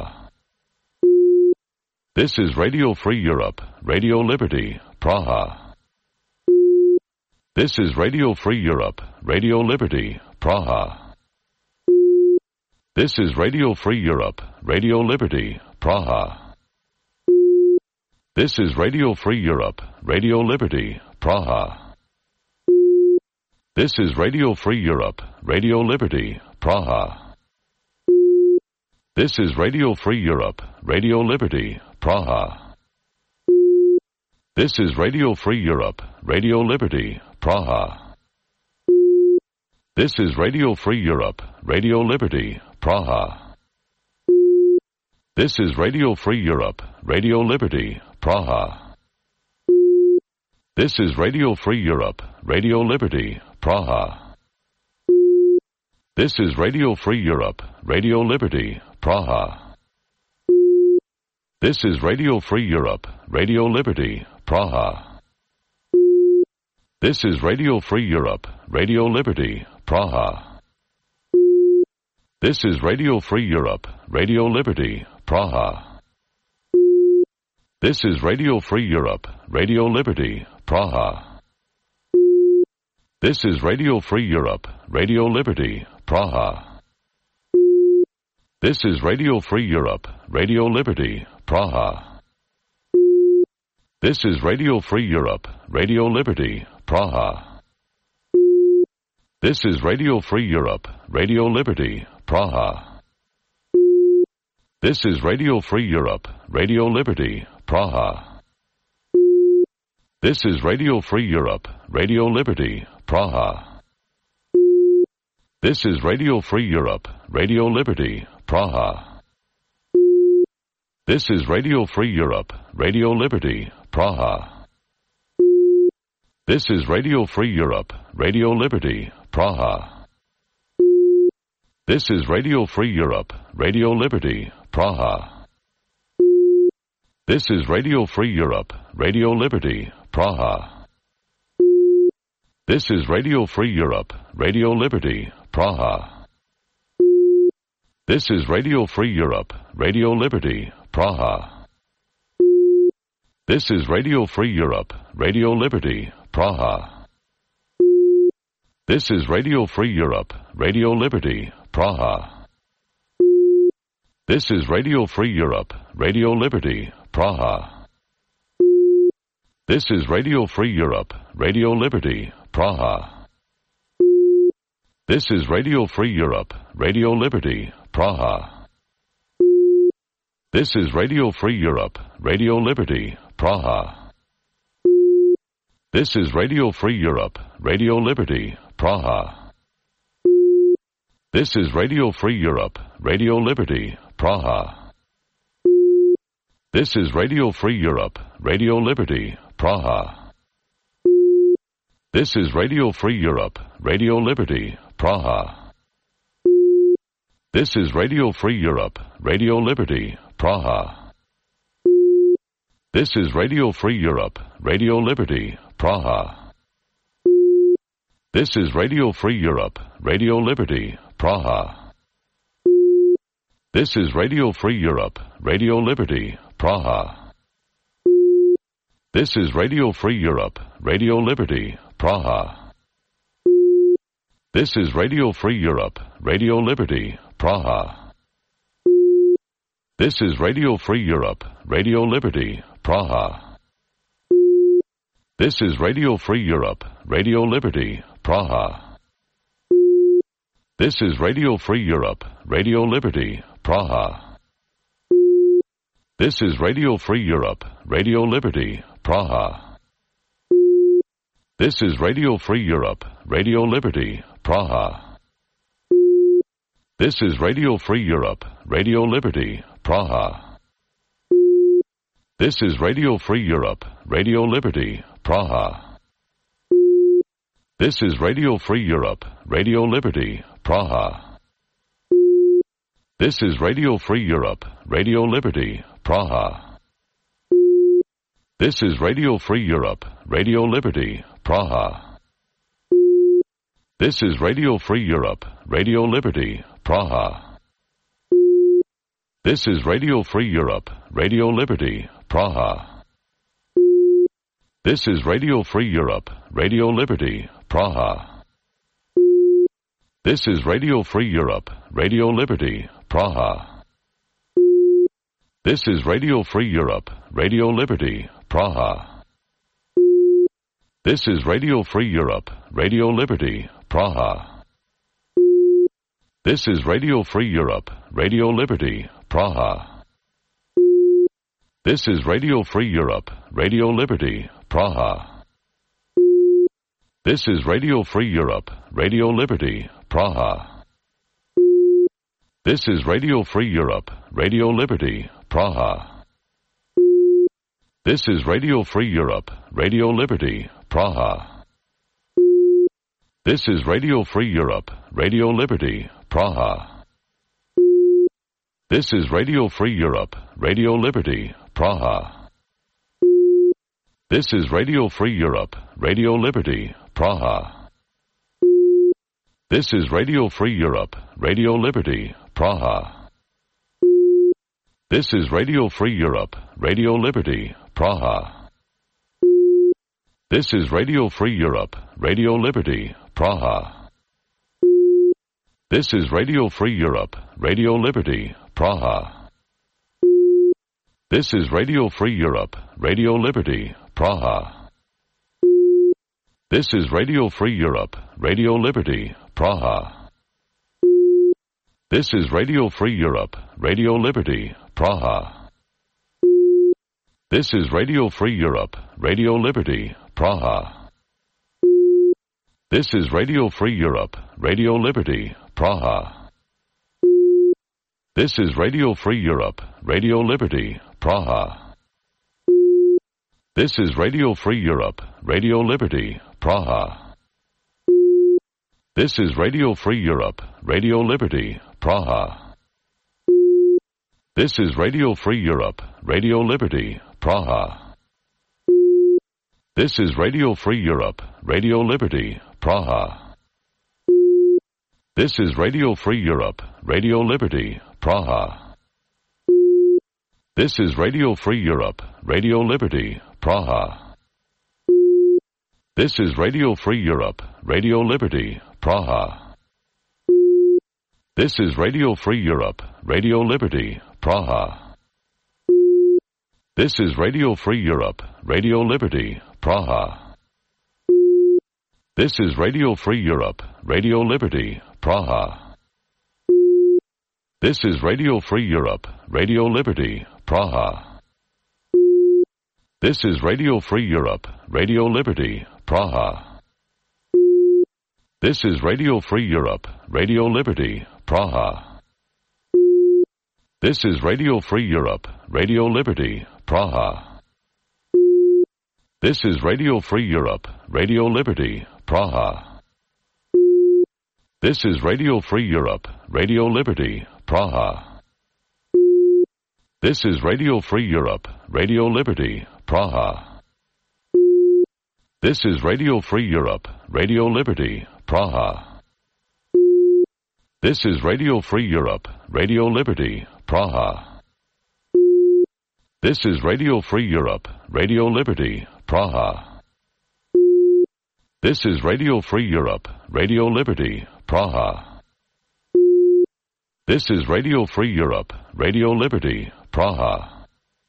This is Radio Free Europe, Radio Liberty, Praha. This is Radio Free Europe, Radio Liberty, Praha. This is Radio Free Europe, Radio Liberty, Praha. This is Radio Free Europe, Radio Liberty, Praha. This is Radio Free Europe, Radio Liberty, Praha. This is Radio Free Europe, Radio Liberty, Praha. This is Radio Free Europe, Radio Liberty, Praha. This is Radio Free Europe, Radio Liberty, Praha. This is Radio Free Europe, Radio Liberty, Praha. This is Radio Free Europe, Radio Liberty, Praha. This is Radio Free Europe, Radio Liberty, Praha. This is Radio Free Europe, Radio Liberty, Praha. This is Radio Free Europe, Radio Liberty, Praha. This is Radio Free Europe, Radio Liberty, Praha. This is Radio Free Europe, Radio Liberty, Praha. This is Radio Free Europe, Radio Liberty, Praha. This is Radio Free Europe, Radio Liberty, Praha. This is Radio Free Europe, Radio Liberty, Praha. This is Radio Free Europe, Radio Liberty, Praha. This is Radio Free Europe, Radio Liberty, Praha. This is Radio Free Europe, Radio Liberty, Praha. This is Radio Free Europe, Radio Liberty, Praha. This is Radio Free Europe, Radio Liberty, Praha. This is Radio Free Europe, Radio Liberty, Praha. This is Radio Free Europe, Radio Liberty, Praha. This is Radio Free Europe, Radio Liberty, Praha. This is Radio Free Europe, Radio Liberty, Praha. This is Radio Free Europe, Radio Liberty, Praha. This is Radio Free Europe, Radio Liberty, Praha. This is Radio Free Europe, Radio Liberty, Praha. This is Radio Free Europe, Radio Liberty, Praha. This is Radio Free Europe, Radio Liberty, Praha. This is Radio Free Europe, Radio Liberty, Praha. This is Radio Free Europe, Radio Liberty, Praha. This is Radio Free Europe, Radio Liberty, Praha. This is Radio Free Europe, Radio Liberty, Praha. This is Radio Free Europe, Radio Liberty, Praha. This is Radio Free Europe, Radio Liberty, Praha. This is Radio Free Europe, Radio Liberty, Praha. This is Radio Free Europe, Radio Liberty, Praha. This is Radio Free Europe, Radio Liberty, Praha. This is Radio Free Europe, Radio Liberty, Praha. This is Radio Free Europe, Radio Liberty, Praha. This is Radio Free Europe, Radio Liberty, Praha. This is Radio Free Europe, Radio Liberty, Praha. This is Radio Free Europe, Radio Liberty, Praha. This is Radio Free Europe, Radio Liberty, Praha. This is Radio Free Europe, Radio Liberty, Praha. This is Radio Free Europe, Radio Liberty, Praha. This is Radio Free Europe, Radio Liberty, Praha. This is Radio Free Europe, Radio Liberty, Praha. This is Radio Free Europe, Radio Liberty, Praha. This is Radio Free Europe, Radio Liberty, Praha. This is Radio Free Europe, Radio Liberty, Praha. This is Radio Free Europe, Radio Liberty, Praha. This is Radio Free Europe, Radio Liberty, Praha. This is Radio Free Europe, Radio Liberty, Praha. This is Radio Free Europe, Radio Liberty, Praha. This is Radio Free Europe, Radio Liberty, Praha. This is Radio Free Europe, Radio Liberty, Praha. This is Radio Free Europe, Radio Liberty, Praha. This is Radio Free Europe, Radio Liberty, Praha. This is Radio Free Europe, Radio Liberty, Praha. This is Radio Free Europe, Radio Liberty, Praha. This is Radio Free Europe, Radio Liberty, Praha. This is Radio Free Europe, Radio Liberty, Praha. This is Radio Free Europe, Radio Liberty, Praha. This is Radio Free Europe, Radio Liberty, Praha. This is Radio Free Europe, Radio Liberty, Praha. This is Radio Free Europe, Radio Liberty, Praha. This is Radio Free Europe, Radio Liberty, Praha. This is Radio Free Europe, Radio Liberty, Praha. This is Radio Free Europe, Radio Liberty, Praha. This is Radio Free Europe, Radio Liberty, Praha. This is Radio Free Europe, Radio Liberty, Praha. This is Radio Free Europe, Radio Liberty, Praha. This is Radio Free Europe, Radio Liberty, Praha. This is Radio Free Europe, Radio Liberty, Praha. This is Radio Free Europe, Radio Liberty, Praha. This is Radio Free Europe, Radio Liberty, Praha. This is Radio Free Europe, Radio Liberty, Praha. This is Radio Free Europe, Radio Liberty, Praha. This is Radio Free Europe, Radio Liberty, Praha. This is Radio Free Europe, Radio Liberty, Praha. This is Radio Free Europe, Radio Liberty, Praha. This is Radio Free Europe, Radio Liberty, Praha. This is Radio Free Europe, Radio Liberty, Praha. This is Radio Free Europe, Radio Liberty, Praha. This is Radio Free Europe, Radio Liberty, Praha. This is Radio Free Europe, Radio Liberty, Praha. This is Radio Free Europe, Radio Liberty, Praha. This is Radio Free Europe, Radio Liberty, Praha. This is Radio Free Europe, Radio Liberty, Praha. This is Radio Free Europe, Radio Liberty, Praha. This is Radio Free Europe, Radio Liberty, Praha. This is Radio Free Europe, Radio Liberty, Praha. This is Radio Free Europe, Radio Liberty, Praha. This is Radio Free Europe, Radio Liberty, Praha. This is Radio Free Europe, Radio Liberty, Praha. This is Radio Free Europe, Radio Liberty, Praha.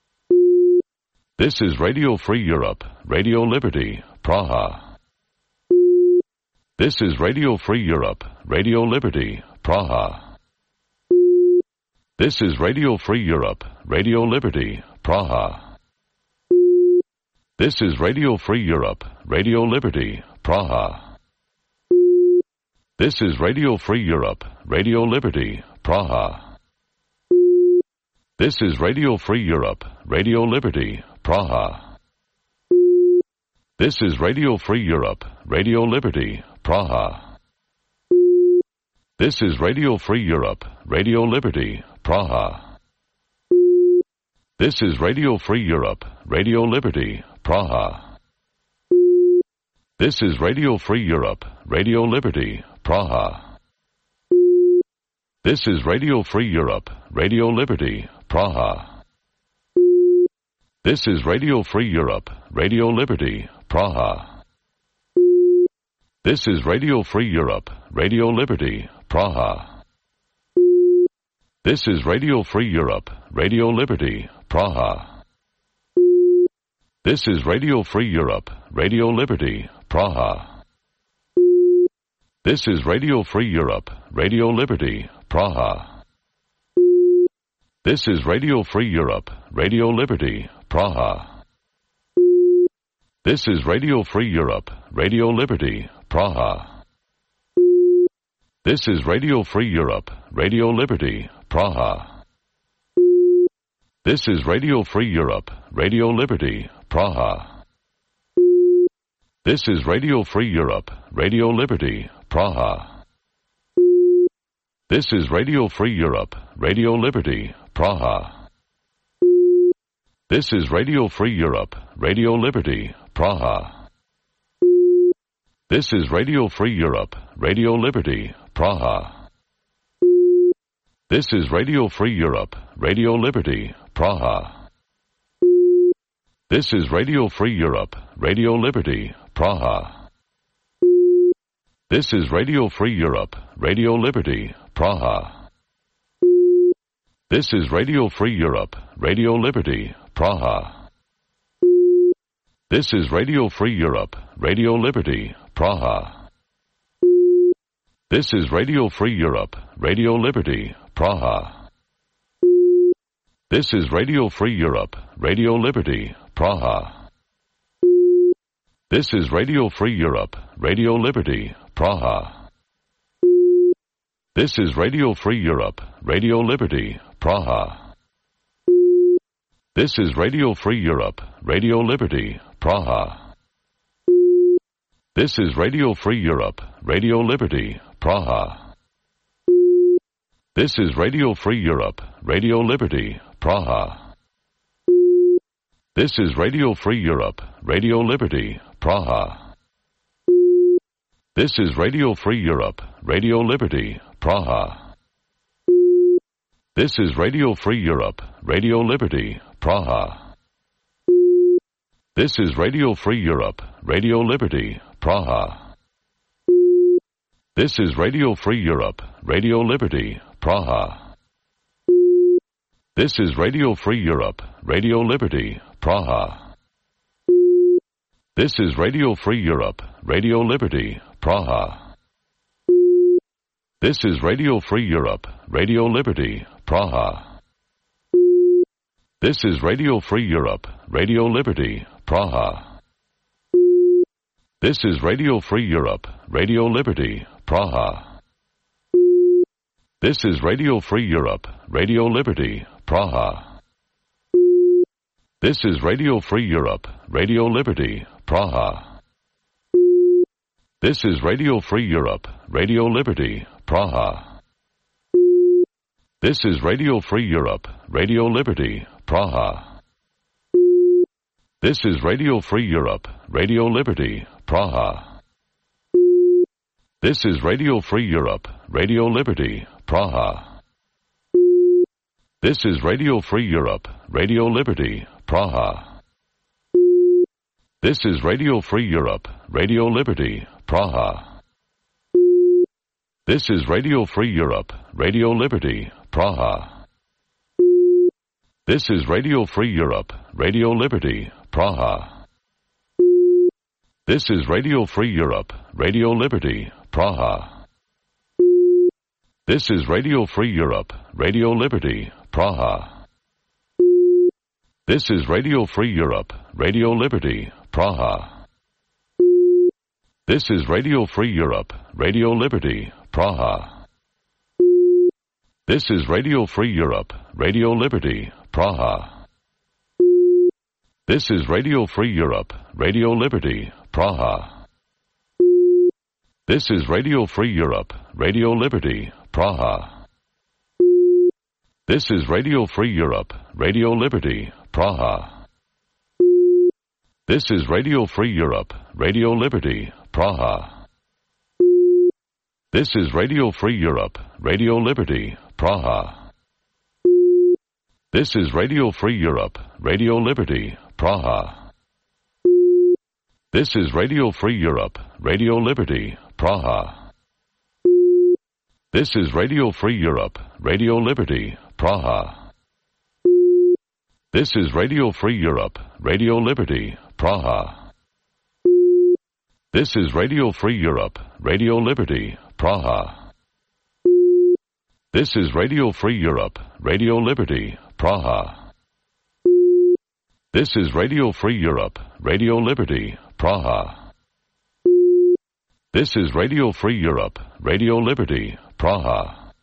This is Radio Free Europe, Radio Liberty, Praha. This is Radio Free Europe, Radio Liberty, Praha. This is Radio Free Europe, Radio Liberty, Praha. This is Radio Free Europe, Radio Liberty, Praha. This is Radio Free Europe, Radio Liberty, Praha. This is Radio Free Europe, Radio Liberty, Praha. This is Radio Free Europe, Radio Liberty, Praha. This is Radio Free Europe, Radio Liberty, Praha. This is Radio Free Europe, Radio Liberty, Praha. This is Radio Free Europe, Radio Liberty, Praha. This is Radio Free Europe, Radio Liberty, Praha. This is Radio Free Europe, Radio Liberty, Praha. This is Radio Free Europe, Radio Liberty, Praha. This is Radio Free Europe, Radio Liberty, Praha. This is Radio Free Europe, Radio Liberty, Praha. This is Radio Free Europe, Radio Liberty, Praha. This is Radio Free Europe, Radio Liberty, Praha. This is Radio Free Europe, Radio Liberty, Praha. This is Radio Free Europe, Radio Liberty, Praha. This is Radio Free Europe, Radio Liberty, Praha. This is Radio Free Europe, Radio Liberty, Praha. This is Radio Free Europe, Radio Liberty, Praha. This is Radio Free Europe, Radio Liberty, Praha. This is Radio Free Europe, Radio Liberty, Praha. This is Radio Free Europe, Radio Liberty, Praha. This is Radio Free Europe, Radio Liberty, Praha. This is Radio Free Europe, Radio Liberty, Praha. This is Radio Free Europe, Radio Liberty, Praha. This is Radio Free Europe, Radio Liberty, Praha. This is Radio Free Europe, Radio Liberty, Praha. This is Radio Free Europe, Radio Liberty, Praha. This is Radio Free Europe, Radio Liberty, Praha. This is Radio Free Europe, Radio Liberty, Praha. This is Radio Free Europe, Radio Liberty, Praha. This is Radio Free Europe, Radio Liberty, Praha. This is Radio Free Europe, Radio Liberty, Praha. This is Radio Free Europe, Radio Liberty, Praha. This is Radio Free Europe, Radio Liberty, Praha. This is Radio Free Europe, Radio Liberty, Praha. This is Radio Free Europe, Radio Liberty, Praha. This is Radio Free Europe, Radio Liberty, Praha. This is Radio Free Europe, Radio Liberty, Praha. This is Radio Free Europe, Radio Liberty, Praha. This is Radio Free Europe, Radio Liberty, Praha. This is Radio Free Europe, Radio Liberty, Praha. This is Radio Free Europe, Radio Liberty, Praha. This is Radio Free Europe, Radio Liberty, Praha. This is Radio Free Europe, Radio Liberty, Praha. This is Radio Free Europe, Radio Liberty, Praha. This is Radio Free Europe, Radio Liberty, Praha. This is Radio Free Europe, Radio Liberty, Praha. This is Radio Free Europe, Radio Liberty, Praha. This is Radio Free Europe, Radio Liberty, Praha. This is Radio Free Europe, Radio Liberty, Praha. This is Radio Free Europe, Radio Liberty, Praha. This is Radio Free Europe, Radio Liberty, Praha. This is Radio Free Europe, Radio Liberty, Praha. This is Radio Free Europe, Radio Liberty, Praha. This is Radio Free Europe, Radio Liberty, Praha. This is Radio Free Europe, Radio Liberty, Praha. This is Radio Free Europe, Radio Liberty, Praha. This is Radio Free Europe, Radio Liberty, Praha. This is Radio Free Europe, Radio Liberty, Praha. This is Radio Free Europe, Radio Liberty, Praha. This is Radio Free Europe, Radio Liberty, Praha. This is Radio Free Europe, Radio Liberty, Praha. This is Radio Free Europe, Radio Liberty, Praha. This is Radio Free Europe, Radio Liberty, Praha. This is Radio Free Europe, Radio Liberty, Praha. This is Radio Free Europe, Radio Liberty, Praha. This is Radio Free Europe, Radio Liberty, Praha. This is Radio Free Europe, Radio Liberty, Praha. This is Radio Free Europe, Radio Liberty, Praha. This is Radio Free Europe, Radio Liberty, Praha.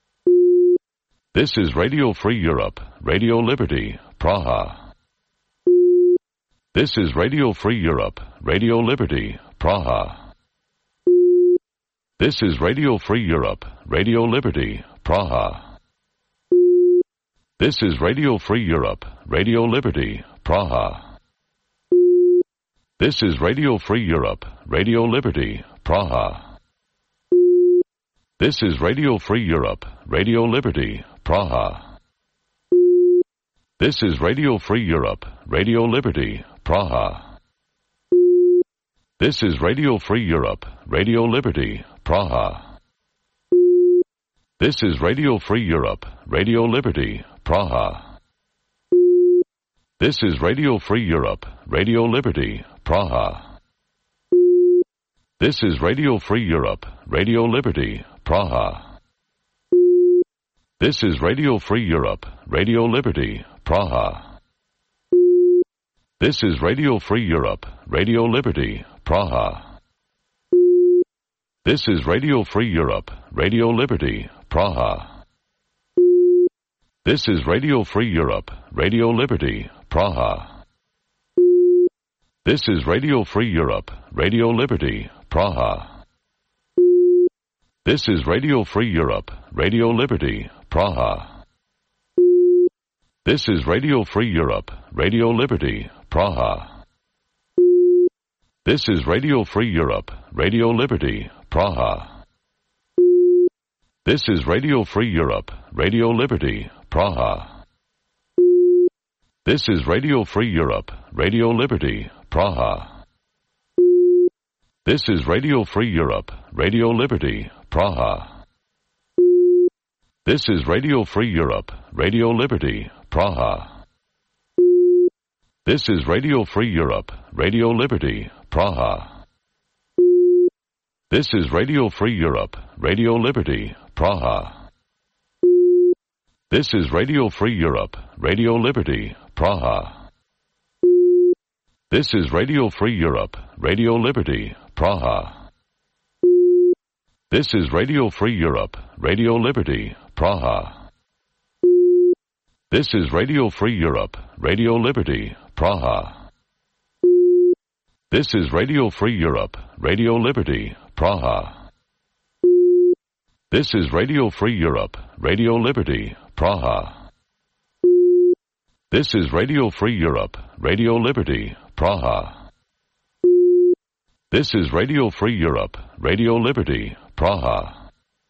This is Radio Free Europe, Radio Liberty, Praha. This is Radio Free Europe, Radio Liberty, Praha. This is Radio Free Europe, Radio Liberty, Praha. This is Radio Free Europe, Radio Liberty, Praha. This is Radio Free Europe, Radio Liberty, Praha. This is Radio Free Europe, Radio Liberty, Praha. This is Radio Free Europe, Radio Liberty, Praha. This is Radio Free Europe, Radio Liberty, Praha. This is Radio Free Europe, Radio Liberty, Praha. This is Radio Free Europe, Radio Liberty, Praha. This is Radio Free Europe, Radio Liberty, Praha. This is Radio Free Europe, Radio Liberty, Praha. This is Radio Free Europe, Radio Liberty, Praha. This is Radio Free Europe, Radio Liberty, Praha. This is Radio Free Europe, Radio Liberty, Praha. This is Radio Free Europe, Radio Liberty, Praha. This is Radio Free Europe, Radio Liberty, Praha. This is Radio Free Europe, Radio Liberty, Praha. This is Radio Free Europe, Radio Liberty, Praha. This is Radio Free Europe, Radio Liberty, Praha. This is Radio Free Europe, Radio Liberty, Praha. This is Radio Free Europe, Radio Liberty, Praha. This is Radio Free Europe, Radio Liberty, Praha. This is Radio Free Europe, Radio Liberty, Praha. This is Radio Free Europe, Radio Liberty, Praha. This is Radio Free Europe, Radio Liberty, Praha. This is Radio Free Europe, Radio Liberty, Praha. This is Radio Free Europe, Radio Liberty, Praha. This is Radio Free Europe, Radio Liberty, Praha. This is Radio Free Europe, Radio Liberty, Praha. This is Radio Free Europe, Radio Liberty, Praha. This is Radio Free Europe, Radio Liberty, Praha. This is Radio Free Europe, Radio Liberty, Praha.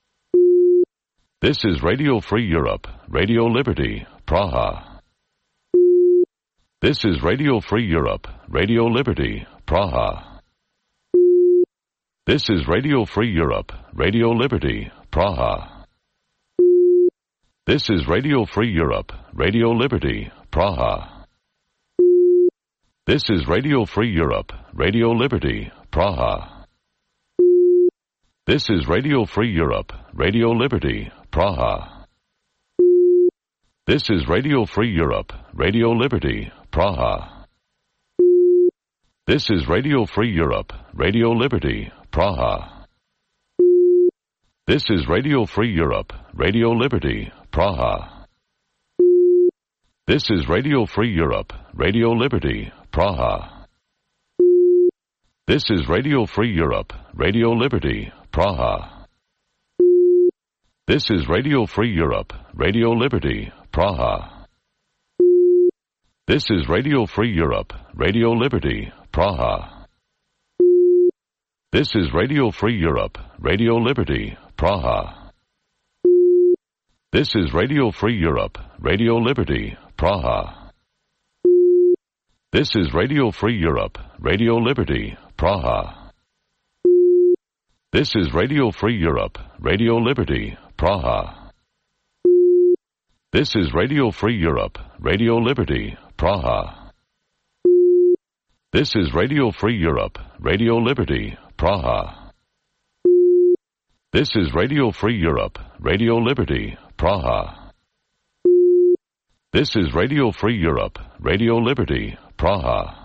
This is Radio Free Europe, Radio Liberty, Praha. This is Radio Free Europe, Radio Liberty, Praha. This is Radio Free Europe, Radio Liberty, Praha. This is Radio Free Europe, Radio Liberty, Praha. This is Radio Free Europe, Radio Liberty, Praha. This is Radio Free Europe, Radio Liberty, Praha. This is Radio Free Europe, Radio Liberty, Praha. This is Radio Free Europe, Radio Liberty, Praha. This is Radio Free Europe, Radio Liberty, Praha. This is Radio Free Europe, Radio Liberty, Praha. This is Radio Free Europe, Radio Liberty, Praha. This is Radio Free Europe, Radio Liberty, Praha. This is Radio Free Europe, Radio Liberty, Praha. This is Radio Free Europe, Radio Liberty, Praha. This is Radio Free Europe, Radio Liberty, Praha. This is Radio Free Europe, Radio Liberty, Praha. This is Radio Free Europe, Radio Liberty, Praha. This is Radio Free Europe, Radio Liberty, Praha. This is Radio Free Europe, Radio Liberty, Praha. This is Radio Free Europe, Radio Liberty, Praha. This is Radio Free Europe, Radio Liberty, Praha.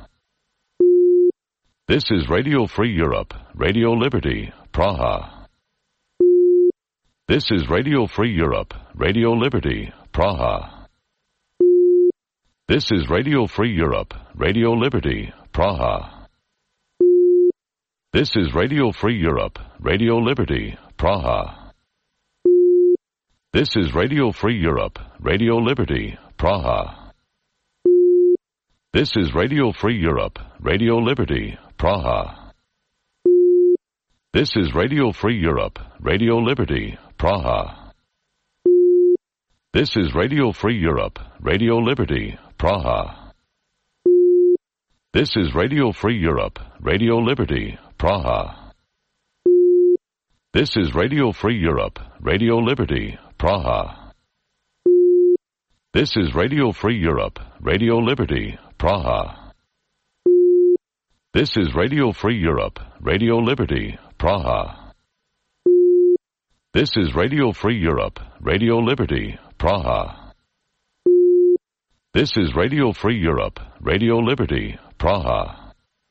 This is Radio Free Europe, Radio Liberty, Praha. This is Radio Free Europe, Radio Liberty, Praha. This is Radio Free Europe, Radio Liberty, Praha. This is Radio Free Europe, Radio Liberty, Praha. This is Radio Free Europe, Radio Liberty, Praha. This is Radio Free Europe, Radio Liberty, Praha. This is Radio Free Europe, Radio Liberty, Praha. This is Radio Free Europe, Radio Liberty, Praha. This is Radio Free Europe, Radio Liberty, Praha. This is Radio Free Europe, Radio Liberty, Praha. This is Radio Free Europe, Radio Liberty, Praha. This is Radio Free Europe, Radio Liberty, Praha. This is Radio Free Europe, Radio Liberty, Praha. This is Radio Free Europe, Radio Liberty, Praha.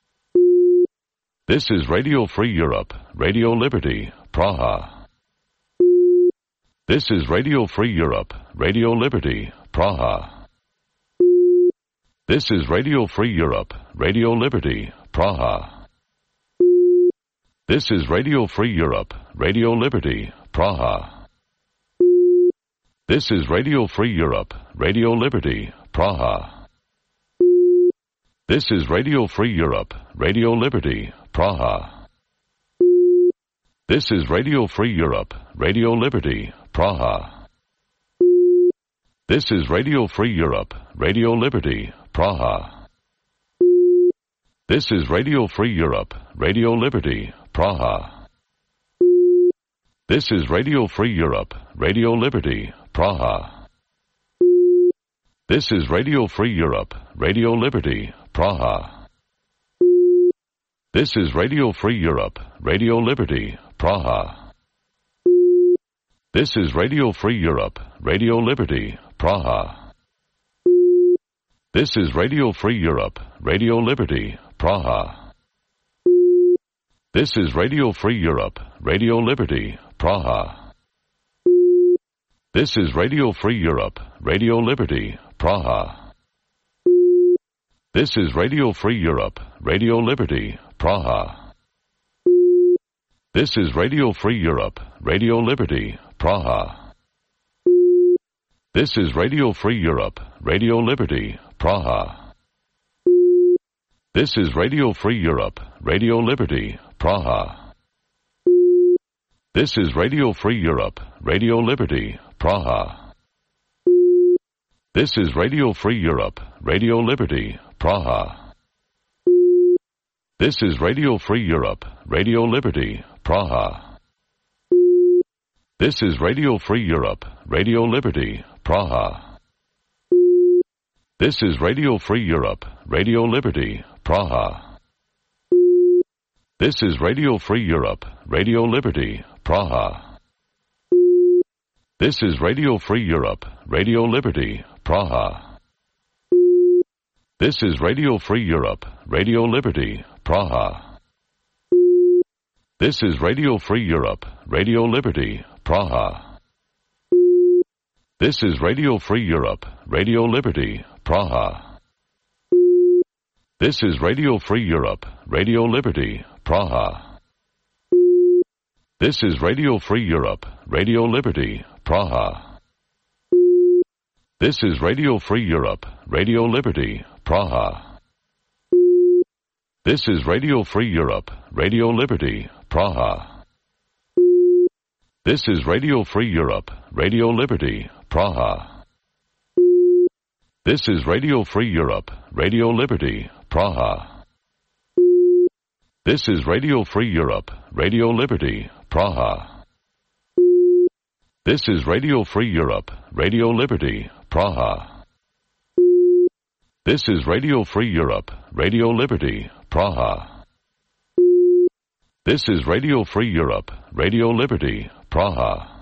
This is Radio Free Europe, Radio Liberty, Praha. This is Radio Free Europe, Radio Liberty, Praha. This is Radio Free Europe, Radio Liberty, Praha. This is Radio Free Europe, Radio Liberty, Praha. This is Radio Free Europe, Radio Liberty, Praha. This is Radio Free Europe, Radio Liberty, Praha. This is Radio Free Europe, Radio Liberty, Praha. This is Radio Free Europe, Radio Liberty, Praha. This is Radio Free Europe, Radio Liberty, Praha. This is Radio Free Europe, Radio Liberty, Praha. This is Radio Free Europe, Radio Liberty, Praha. This is Radio Free Europe, Radio Liberty, Praha. This is Radio Free Europe, Radio Liberty, Praha. This is Radio Free Europe, Radio Liberty, Praha. This is Radio Free Europe, Radio Liberty, Praha. This is Radio Free Europe, Radio Liberty, Praha. This is Radio Free Europe, Radio Liberty, Praha. This is Radio Free Europe, Radio Liberty, Praha. This is Radio Free Europe, Radio Liberty, Praha. This is Radio Free Europe, Radio Liberty, Praha. This is Radio Free Europe, Radio Liberty, Praha. This is Radio Free Europe, Radio Liberty, Praha. This is Radio Free Europe, Radio Liberty, Praha. This is Radio Free Europe, Radio Liberty, Praha. This is Radio Free Europe, Radio Liberty, Praha. This is Radio Free Europe, Radio Liberty, Praha. This is Radio Free Europe, Radio Liberty, Praha. This is Radio Free Europe, Radio Liberty, Praha. This is Radio Free Europe, Radio Liberty, Praha. This is Radio Free Europe, Radio Liberty, Praha. This is Radio Free Europe, Radio Liberty, Praha. This is Radio Free Europe, Radio Liberty, Praha. This is Radio Free Europe, Radio Liberty, Praha. This is Radio Free Europe, Radio Liberty, Praha. This is Radio Free Europe, Radio Liberty, Praha. This is Radio Free Europe, Radio Liberty, Praha. This is Radio Free Europe, Radio Liberty, Praha. This is Radio Free Europe, Radio Liberty, Praha. This is Radio Free Europe, Radio Liberty, Praha. This is Radio Free Europe, Radio Liberty, Praha.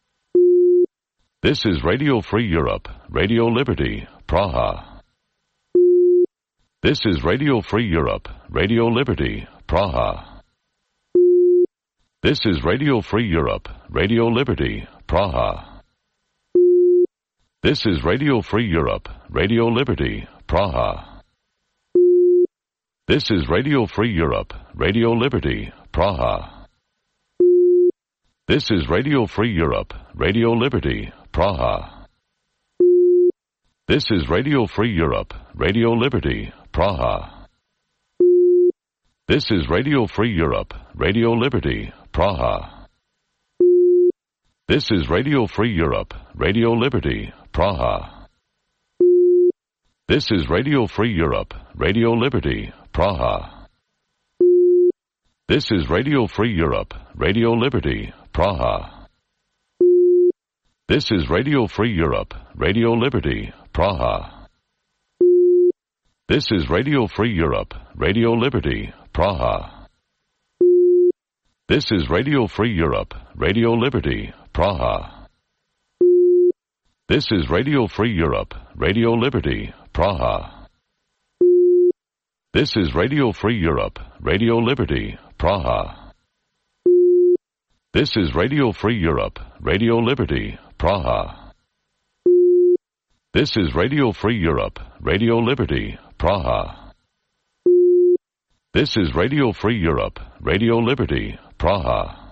This is Radio Free Europe, Radio Liberty, Praha. This is Radio Free Europe, Radio Liberty, Praha. This is Radio Free Europe, Radio Liberty, Praha. This is Radio Free Europe, Radio Liberty, Praha. This is Radio Free Europe, Radio Liberty, Praha. This is Radio Free Europe, Radio Liberty, Praha. This is Radio Free Europe, Radio Liberty, Praha. This is Radio Free Europe, Radio Liberty, Praha. This is Radio Free Europe, Radio Liberty, Praha. This is Radio Free Europe, Radio Liberty, Praha. This is Radio Free Europe, Radio Liberty, Praha. This is Radio Free Europe, Radio Liberty, Praha. This is Radio Free Europe, Radio Liberty, Praha. This is Radio Free Europe, Radio Liberty, Praha. This is Radio Free Europe, Radio Liberty, Praha. This is Radio Free Europe, Radio Liberty, Praha. This is Radio Free Europe, Radio Liberty, Praha. This is Radio Free Europe, Radio Liberty, Praha. This is Radio Free Europe, Radio Liberty, Praha.